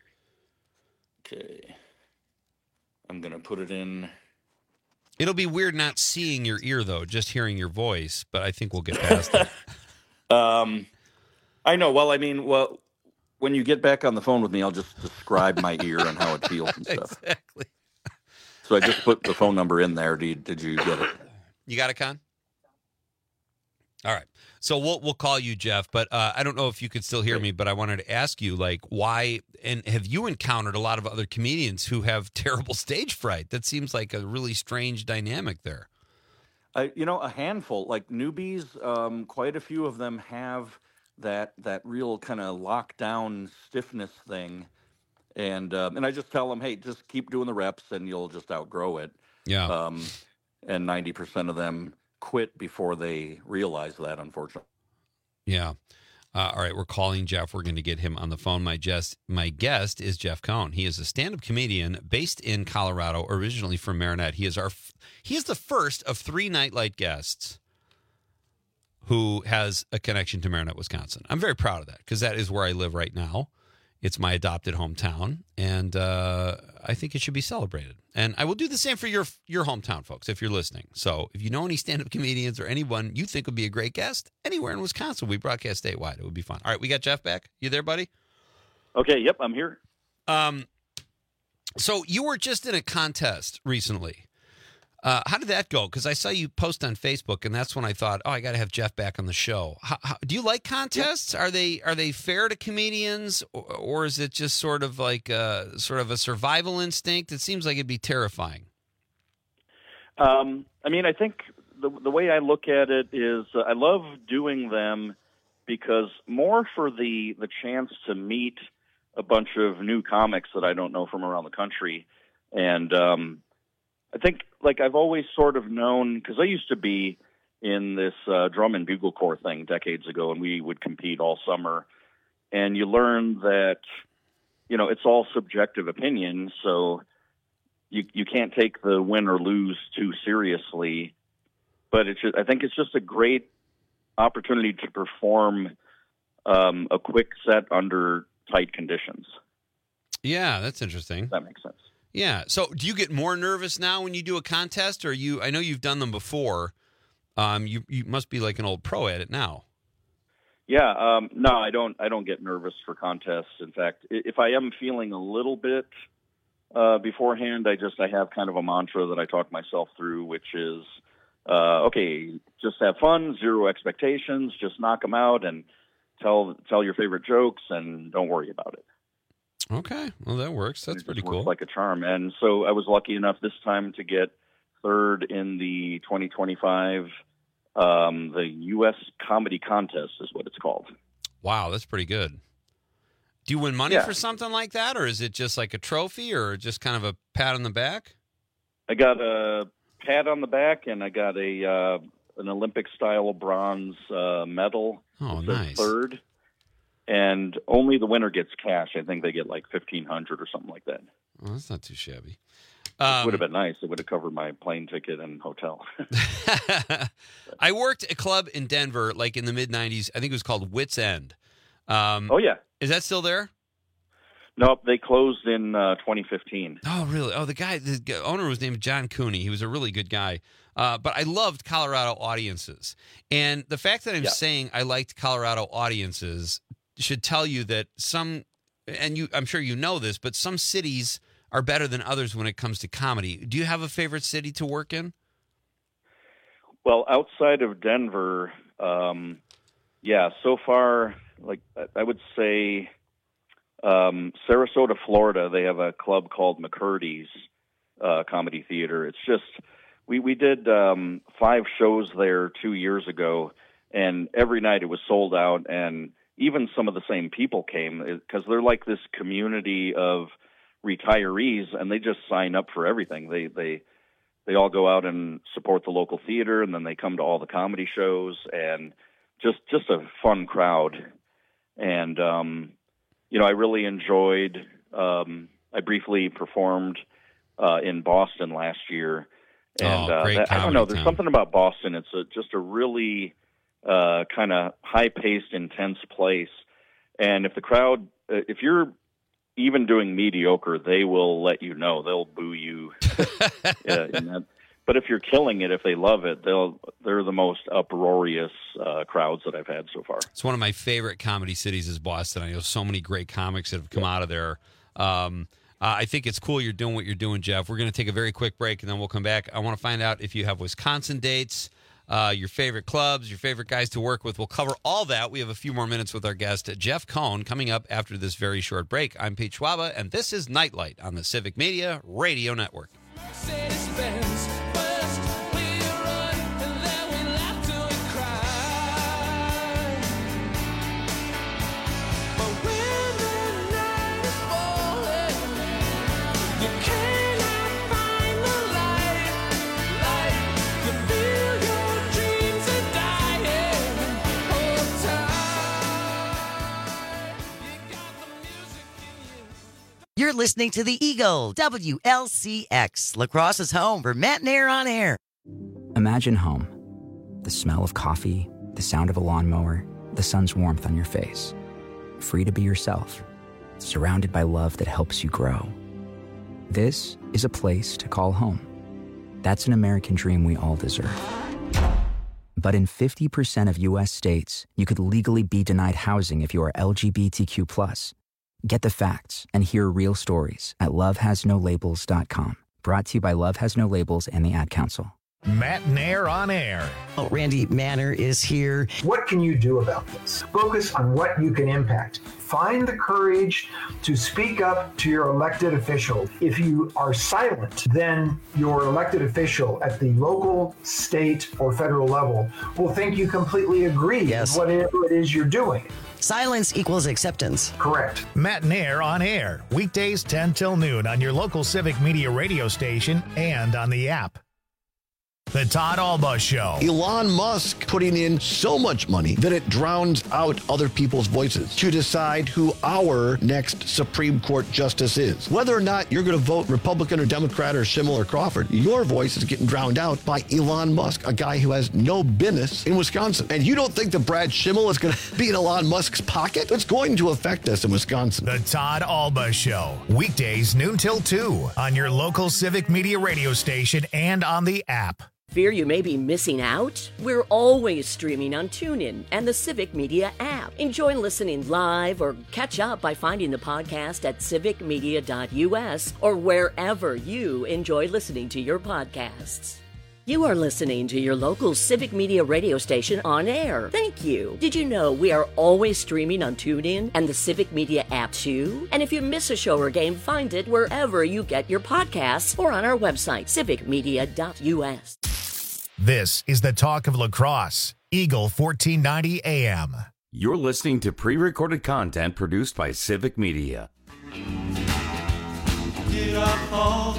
okay, I'm going to put it in. It'll be weird not seeing your ear though, just hearing your voice. But I think we'll get past it. Um, I know. Well, I mean, well, when you get back on the phone with me, I'll just describe my ear and how it feels and stuff. Exactly. So I just put the phone number in there. Did you, did you get it? You got it, Con? All right. So we'll we'll call you, Jeff. But uh, I don't know if you could still hear me. But I wanted to ask you, like, why? And have you encountered a lot of other comedians who have terrible stage fright? That seems like a really strange dynamic there. I, you know, a handful, like newbies, um, quite a few of them have that that real kind of lockdown stiffness thing, and um, and I just tell them, hey, just keep doing the reps, and you'll just outgrow it. Yeah. Um, and ninety percent of them quit before they realize that, unfortunately. Yeah. Uh, all right, we're calling Jeff. We're going to get him on the phone. My guest, my guest is Jeff Cohn. He is a stand-up comedian based in Colorado, originally from Marinette. He is our, he is the first of three Nightlight guests who has a connection to Marinette, Wisconsin. I'm very proud of that because that is where I live right now. It's my adopted hometown, and uh, I think it should be celebrated. And I will do the same for your your hometown, folks, if you're listening. So if you know any stand-up comedians or anyone you think would be a great guest, anywhere in Wisconsin, we broadcast statewide. It would be fun. All right, we got Jeff back. You there, buddy? Okay, yep, I'm here. Um, so you were just in a contest recently. Uh, how did that go? Because I saw you post on Facebook, and that's when I thought, oh, I got to have Jeff back on the show. How, how, do you like contests? Yeah. Are they are they fair to comedians, or, or is it just sort of like a, sort of a survival instinct? It seems like it'd be terrifying. Um, I mean, I think the the way I look at it is uh, I love doing them because more for the the chance to meet a bunch of new comics that I don't know from around the country, and um, I think, like, I've always sort of known, because I used to be in this uh, drum and bugle corps thing decades ago, and we would compete all summer. And you learn that, you know, it's all subjective opinion, so you you can't take the win or lose too seriously. But it's just, I think it's just a great opportunity to perform um, a quick set under tight conditions. Yeah, that's interesting. If that makes sense. Yeah. So do you get more nervous now when you do a contest, or you, I know you've done them before. Um, you, you must be like an old pro at it now. Yeah. Um, no, I don't, I don't get nervous for contests. In fact, if I am feeling a little bit uh, beforehand, I just, I have kind of a mantra that I talk myself through, which is, uh, okay, just have fun, zero expectations, just knock them out and tell, tell your favorite jokes and don't worry about it. Okay, well, that works. That's pretty cool. Like a charm. And so I was lucky enough this time to get third in the twenty twenty-five, um, the U S Comedy Contest is what it's called. Wow, that's pretty good. Do you win money Yeah. for something like that, or is it just like a trophy, or just kind of a pat on the back? I got a pat on the back, and I got a uh, an Olympic-style bronze uh, medal. Oh, It says nice. Third. And only the winner gets cash. I think they get like fifteen hundred dollars or something like that. Well, that's not too shabby. It Um, would have been nice. It would have covered my plane ticket and hotel. I worked a club in Denver, like in the mid nineties. I think it was called Wits End. Um, Oh, yeah. Is that still there? Nope, they closed in uh, twenty fifteen. Oh, really? Oh, the guy, the g- owner was named John Cooney. He was a really good guy. Uh, but I loved Colorado audiences. And the fact that I'm Yeah. saying I liked Colorado audiences should tell you that some, and you, I'm sure you know this, but some cities are better than others when it comes to comedy. Do you have a favorite city to work in? Well, outside of Denver, um, yeah, so far, like I- I would say um, Sarasota, Florida, they have a club called McCurdy's uh, Comedy Theater. It's just, we, we did um, five shows there two years ago, and every night it was sold out, and even some of the same people came because they're like this community of retirees, and they just sign up for everything. They they they all go out and support the local theater, and then they come to all the comedy shows, and just just a fun crowd. And um, you know, I really enjoyed. Um, I briefly performed uh, in Boston last year, and Oh, great uh, that, I don't know. comedy There's town. something about Boston. It's a, just a really uh, kind of high-paced, intense place. And if the crowd, uh, if you're even doing mediocre, they will let you know. They'll boo you. uh, in that. But if you're killing it, if they love it, they'll they're the most uproarious uh, crowds that I've had so far. It's one of my favorite comedy cities is Boston. I know so many great comics that have come out of there. Um, uh, I think it's cool you're doing what you're doing, Jeff. We're going to take a very quick break, and then we'll come back. I want to find out if you have Wisconsin dates, uh, your favorite clubs, your favorite guys to work with. We'll cover all that. We have a few more minutes with our guest, Jeff Cohn, coming up after this very short break. I'm Pete Schwaba, and this is Nightlight on the Civic Media Radio Network. You're listening to The Eagle, W L C X, La Crosse's home for Matt and Air on Air. Imagine home. The smell of coffee, the sound of a lawnmower, the sun's warmth on your face. Free to be yourself, surrounded by love that helps you grow. This is a place to call home. That's an American dream we all deserve. But in fifty percent of U S states, you could legally be denied housing if you are L G B T Q plus. Get the facts and hear real stories at love has no labels dot com. Brought to you by Love Has No Labels and the Ad Council. Matt Nair on air. Oh, Randy Manner is here. What can you do about this? Focus on what you can impact. Find the courage to speak up to your elected official. If you are silent, then your elected official at the local, state, or federal level will think you completely agree Yes. with whatever it is you're doing. Silence equals acceptance. Correct. Matt Nair on air. Weekdays ten till noon on your local Civic Media radio station and on the app. The Todd Alba Show. Elon Musk putting in so much money that it drowns out other people's voices to decide who our next Supreme Court justice is. Whether or not you're going to vote Republican or Democrat or Schimmel or Crawford, your voice is getting drowned out by Elon Musk, a guy who has no business in Wisconsin. And you don't think that Brad Schimmel is going to be in Elon Musk's pocket? It's going to affect us in Wisconsin. The Todd Alba Show. Weekdays noon till two on your local Civic Media radio station and on the app. Fear you may be missing out? We're always streaming on TuneIn and the Civic Media app. Enjoy listening live or catch up by finding the podcast at civic media dot U S or wherever you enjoy listening to your podcasts. You are listening to your local Civic Media radio station on air. Thank you. Did you know we are always streaming on TuneIn and the Civic Media app too? And if you miss a show or game, find it wherever you get your podcasts or on our website, civic media dot U S. This is the talk of lacrosse. Eagle fourteen ninety A M. You're listening to pre-recorded content produced by Civic Media. Get up home.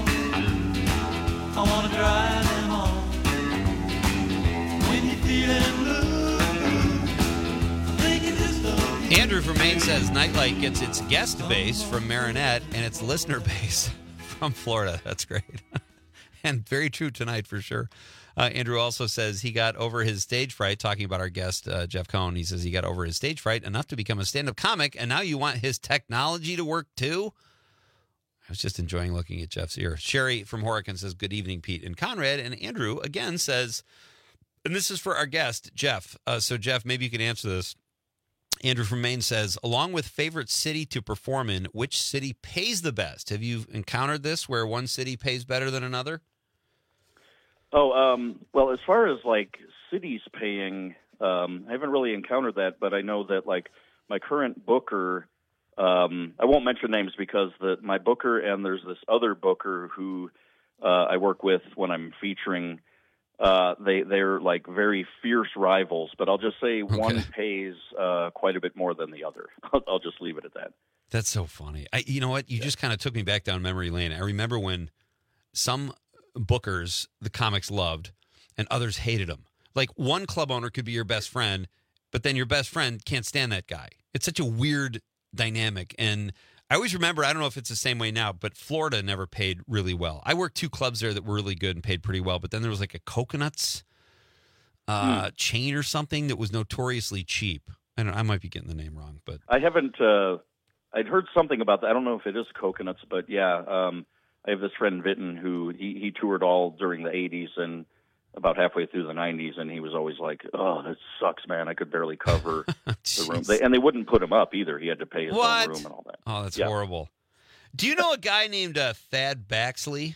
I wanna drive them home. When you're feeling blue, think it is the Andrew from Maine says Nightlight gets its guest base from Marinette and its listener base from Florida. That's great. And very true tonight for sure. Uh, Andrew also says he got over his stage fright, talking about our guest, uh, Jeff Cohn. He says he got over his stage fright enough to become a stand-up comic, and now you want his technology to work too? I was just enjoying looking at Jeff's ear. Sherry from Horicon says, good evening, Pete and Conrad. And Andrew, again, says, and this is for our guest, Jeff. Uh, so, Jeff, maybe you can answer this. Andrew from Maine says, along with favorite city to perform in, which city pays the best? Have you encountered this where one city pays better than another? Oh, um, well, as far as, like, cities paying, um, I haven't really encountered that, but I know that, like, my current booker, um, I won't mention names because the my booker and there's this other booker who uh, I work with when I'm featuring, uh, they, they're, like, very fierce rivals, but I'll just say okay. One pays uh, quite a bit more than the other. I'll, I'll just leave it at that. That's so funny. I, you know what? You yeah. just kind of took me back down memory lane. I remember when some bookers the comics loved and others hated them. Like one club owner could be your best friend, but then your best friend can't stand that guy. It's such a weird dynamic. And I always remember, I don't know if it's the same way now, but Florida never paid really well. I worked two clubs there that were really good and paid pretty well, but then there was like a Coconuts uh, hmm. chain or something that was notoriously cheap. I don't I might be getting the name wrong, but I haven't uh, I'd heard something about that. I don't know if it is Coconuts, but yeah, um I have this friend, Vitten, who he, he toured all during the eighties and about halfway through the nineties, and he was always like, oh, that sucks, man. I could barely cover the room. They, and they wouldn't put him up either. He had to pay his what? own room and all that. Oh, that's yeah. horrible. Do you know a guy named uh, Thad Baxley?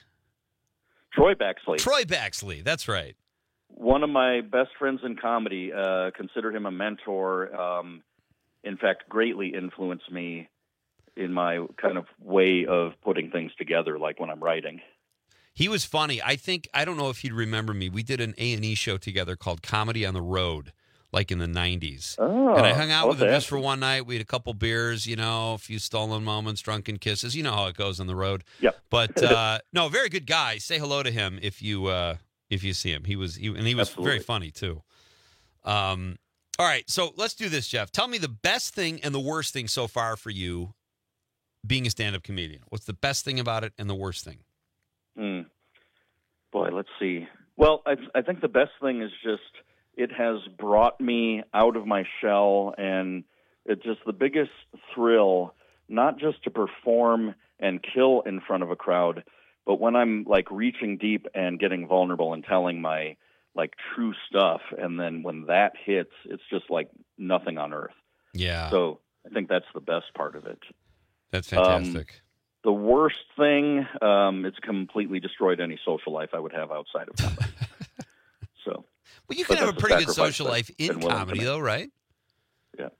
Troy Baxley. Troy Baxley, that's right. One of my best friends in comedy, uh, consider him a mentor, um, in fact, greatly influenced me in my kind of way of putting things together, like when I'm writing. He was funny. I think, I don't know if you'd remember me. We did an A and E show together called Comedy on the Road, like in the nineties. Oh, and I hung out with okay. him just for one night. We had a couple beers, you know, a few stolen moments, drunken kisses. You know how it goes on the road. Yep. But, uh, no, very good guy. Say hello to him if you uh, if you see him. He was, he, and he was Absolutely. very funny, too. Um, all right, so let's do this, Jeff. Tell me the best thing and the worst thing so far for you being a stand-up comedian. What's the best thing about it and the worst thing? Hmm. Boy, let's see. Well, I, I think the best thing is just it has brought me out of my shell, and it's just the biggest thrill, not just to perform and kill in front of a crowd, but when I'm like reaching deep and getting vulnerable and telling my like true stuff, and then when that hits, it's just like nothing on earth. Yeah. So I think that's the best part of it. That's fantastic. Um, the worst thing, um, it's completely destroyed any social life I would have outside of comedy. So, well, you can but have a pretty good sacrifice social I've life in been willing to comedy, make. though, right? Yeah.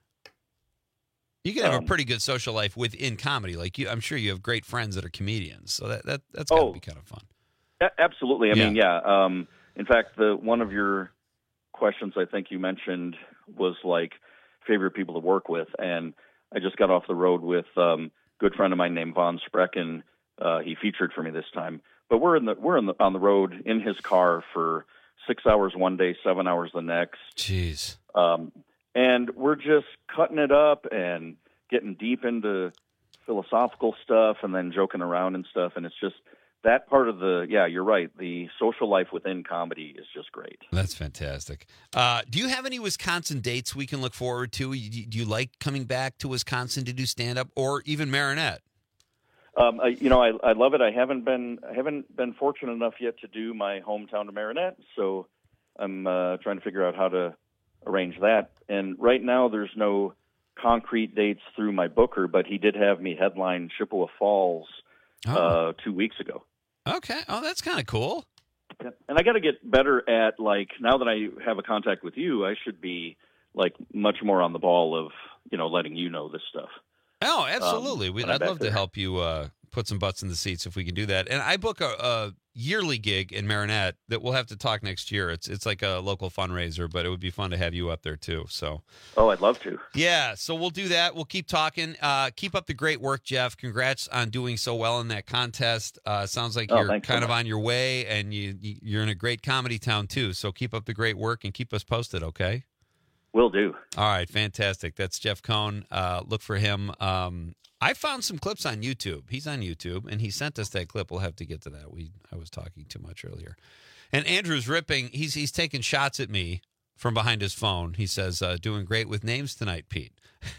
You can have Um, a pretty good social life within comedy. Like you, I'm sure you have great friends that are comedians, so that that that's got to Oh. be kind of fun. A- absolutely. I Yeah. mean, yeah. Um, in fact, the one of your questions I think you mentioned was like favorite people to work with, and I just got off the road with um, a good friend of mine named Von Sprecken. Uh, he featured for me this time, but we're in the we're in the, on the road in his car for six hours one day, seven hours the next. Jeez. Um, and we're just cutting it up and getting deep into philosophical stuff, and then joking around and stuff, and it's just. That part of the, yeah, you're right. The social life within comedy is just great. That's fantastic. Uh, do you have any Wisconsin dates we can look forward to? You- Do you like coming back to Wisconsin to do stand-up, or even Marinette? Um, I, you know, I, I love it. I haven't been, I haven't been fortunate enough yet to do my hometown to Marinette, so I'm uh, trying to figure out how to arrange that. And right now, there's no concrete dates through my booker, but he did have me headline Chippewa Falls Oh. uh, two weeks ago. Okay. Oh, that's kind of cool. And I got to get better at, like, now that I have a contact with you, I should be, like, much more on the ball of, you know, letting you know this stuff. Oh, absolutely. Um, we, when I'm I'd back love to there. help you uh, put some butts in the seats if we can do that. And I book a, a yearly gig in Marinette that we'll have to talk next year. It's it's like a local fundraiser, but it would be fun to have you up there too. So, Oh, I'd love to. yeah, so we'll do that. We'll keep talking. Uh, keep up the great work, Jeff. Congrats on doing so well in that contest. Uh, sounds like Oh, you're thanks so kind of much. on your way, and you you- you're in a great comedy town too. So keep up the great work and keep us posted, okay? Will do. All right, fantastic. That's Jeff Cohn. Uh, look for him. Um, I found some clips on YouTube. He's on YouTube, and he sent us that clip. We'll have to get to that. We I was talking too much earlier. And Andrew's ripping. He's he's taking shots at me from behind his phone. He says, uh, "Doing great with names tonight, Pete."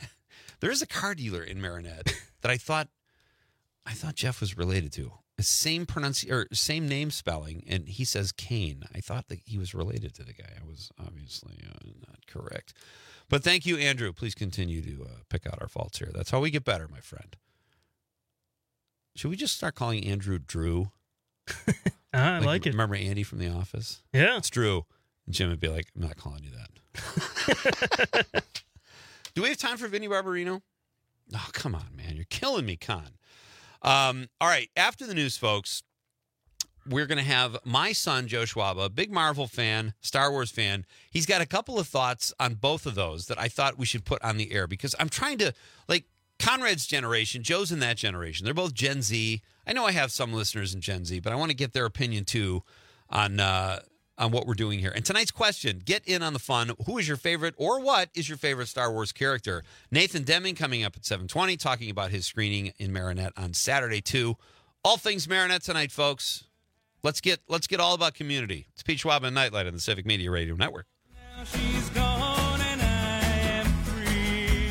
There is a car dealer in Marinette that I thought I thought Jeff was related to. The same pronunci- or same name spelling, and he says Kane. I thought that he was related to the guy. I was obviously uh, not correct. But thank you, Andrew. Please continue to uh, pick out our faults here. That's how we get better, my friend. Should we just start calling Andrew Drew? I like it. Remember Andy from The Office? Yeah. It's Drew. And Jim would be like, I'm not calling you that. Do we have time for Vinny Barbarino? Oh, come on, man. You're killing me, Con. Um, all right. After the news, folks, we're going to have my son, Joe Schwaba, a big Marvel fan, Star Wars fan. He's got a couple of thoughts on both of those that I thought we should put on the air because I'm trying to, like, Conrad's generation, Joe's in that generation. They're both Gen Z. I know I have some listeners in Gen Z, but I want to get their opinion, too, on uh, on what we're doing here. And tonight's question, get in on the fun. Who is your favorite or what is your favorite Star Wars character? Nathan Deming coming up at seven twenty, talking about his screening in Marinette on Saturday, too. All things Marinette tonight, folks. Let's get let's get all about community. It's Pete Schwab and Nightlight on the Civic Media Radio Network. Now she's gone and I am free,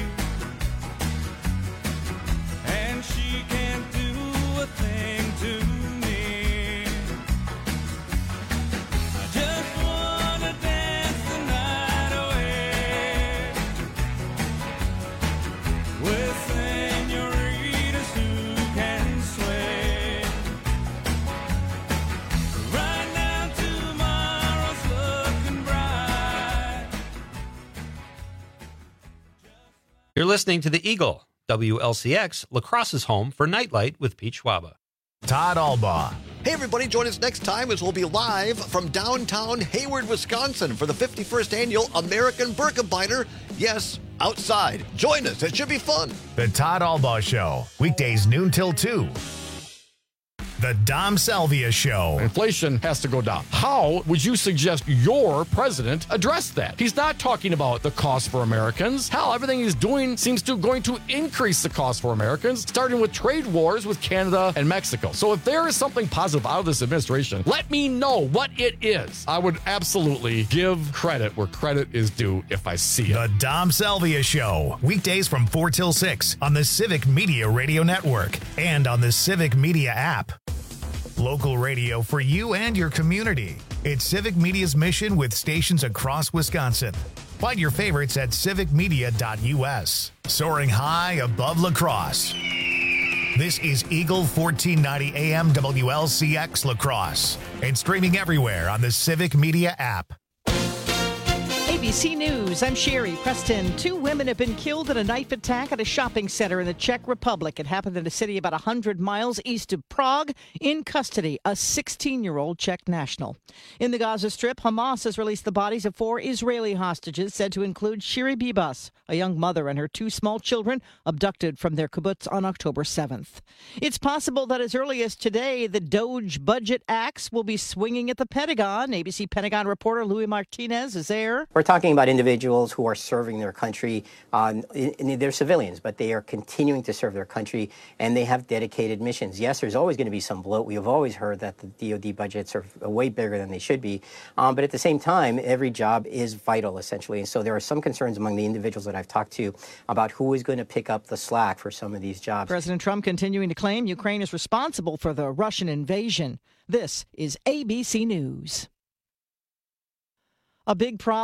and she can't do a thing to me. I just wanna dance the night away with senoritas who can sway. Right now tomorrow's looking bright. You're listening to the Eagle, W L C X, La Crosse's home for Nightlight with Pete Schwaba. Todd Albaugh. Hey, everybody, join us next time as we'll be live from downtown Hayward, Wisconsin for the fifty-first annual American Burka Biter. Yes, outside. Join us. It should be fun. The Todd Albaugh Show. Weekdays noon till two. The Dom Salvia Show. Inflation has to go down. How would you suggest your president address that? He's not talking about the cost for Americans. Hell, everything he's doing seems to going to increase the cost for Americans, starting with trade wars with Canada and Mexico. So if there is something positive out of this administration, let me know what it is. I would absolutely give credit where credit is due if I see it. The Dom Salvia Show. Weekdays from four till six on the Civic Media Radio Network and on the Civic Media app. Local radio for you and your community. It's Civic Media's mission with stations across Wisconsin. Find your favorites at civic media dot u s. Soaring high above La Crosse. This is Eagle fourteen ninety A M W L C X La Crosse and streaming everywhere on the Civic Media app. A B C News, I'm Sherry Preston. Two women have been killed in a knife attack at a shopping center in the Czech Republic. It happened in a city about one hundred miles east of Prague. In custody, a sixteen-year-old Czech national. In the Gaza Strip, Hamas has released the bodies of four Israeli hostages, said to include Shiri Bibas, a young mother and her two small children, abducted from their kibbutz on October seventh. It's possible that as early as today, the DOGE budget axe will be swinging at the Pentagon. A B C Pentagon reporter Louis Martinez is there. We're talking about individuals who are serving their country. Uh, they're civilians, but they are continuing to serve their country, and they have dedicated missions. Yes, there's always going to be some bloat. We have always heard that the D O D budgets are way bigger than they should be. Um, but at the same time, every job is vital, essentially. And so there are some concerns among the individuals that I've talked to about who is going to pick up the slack for some of these jobs. President Trump continuing to claim Ukraine is responsible for the Russian invasion. This is A B C News. A big problem.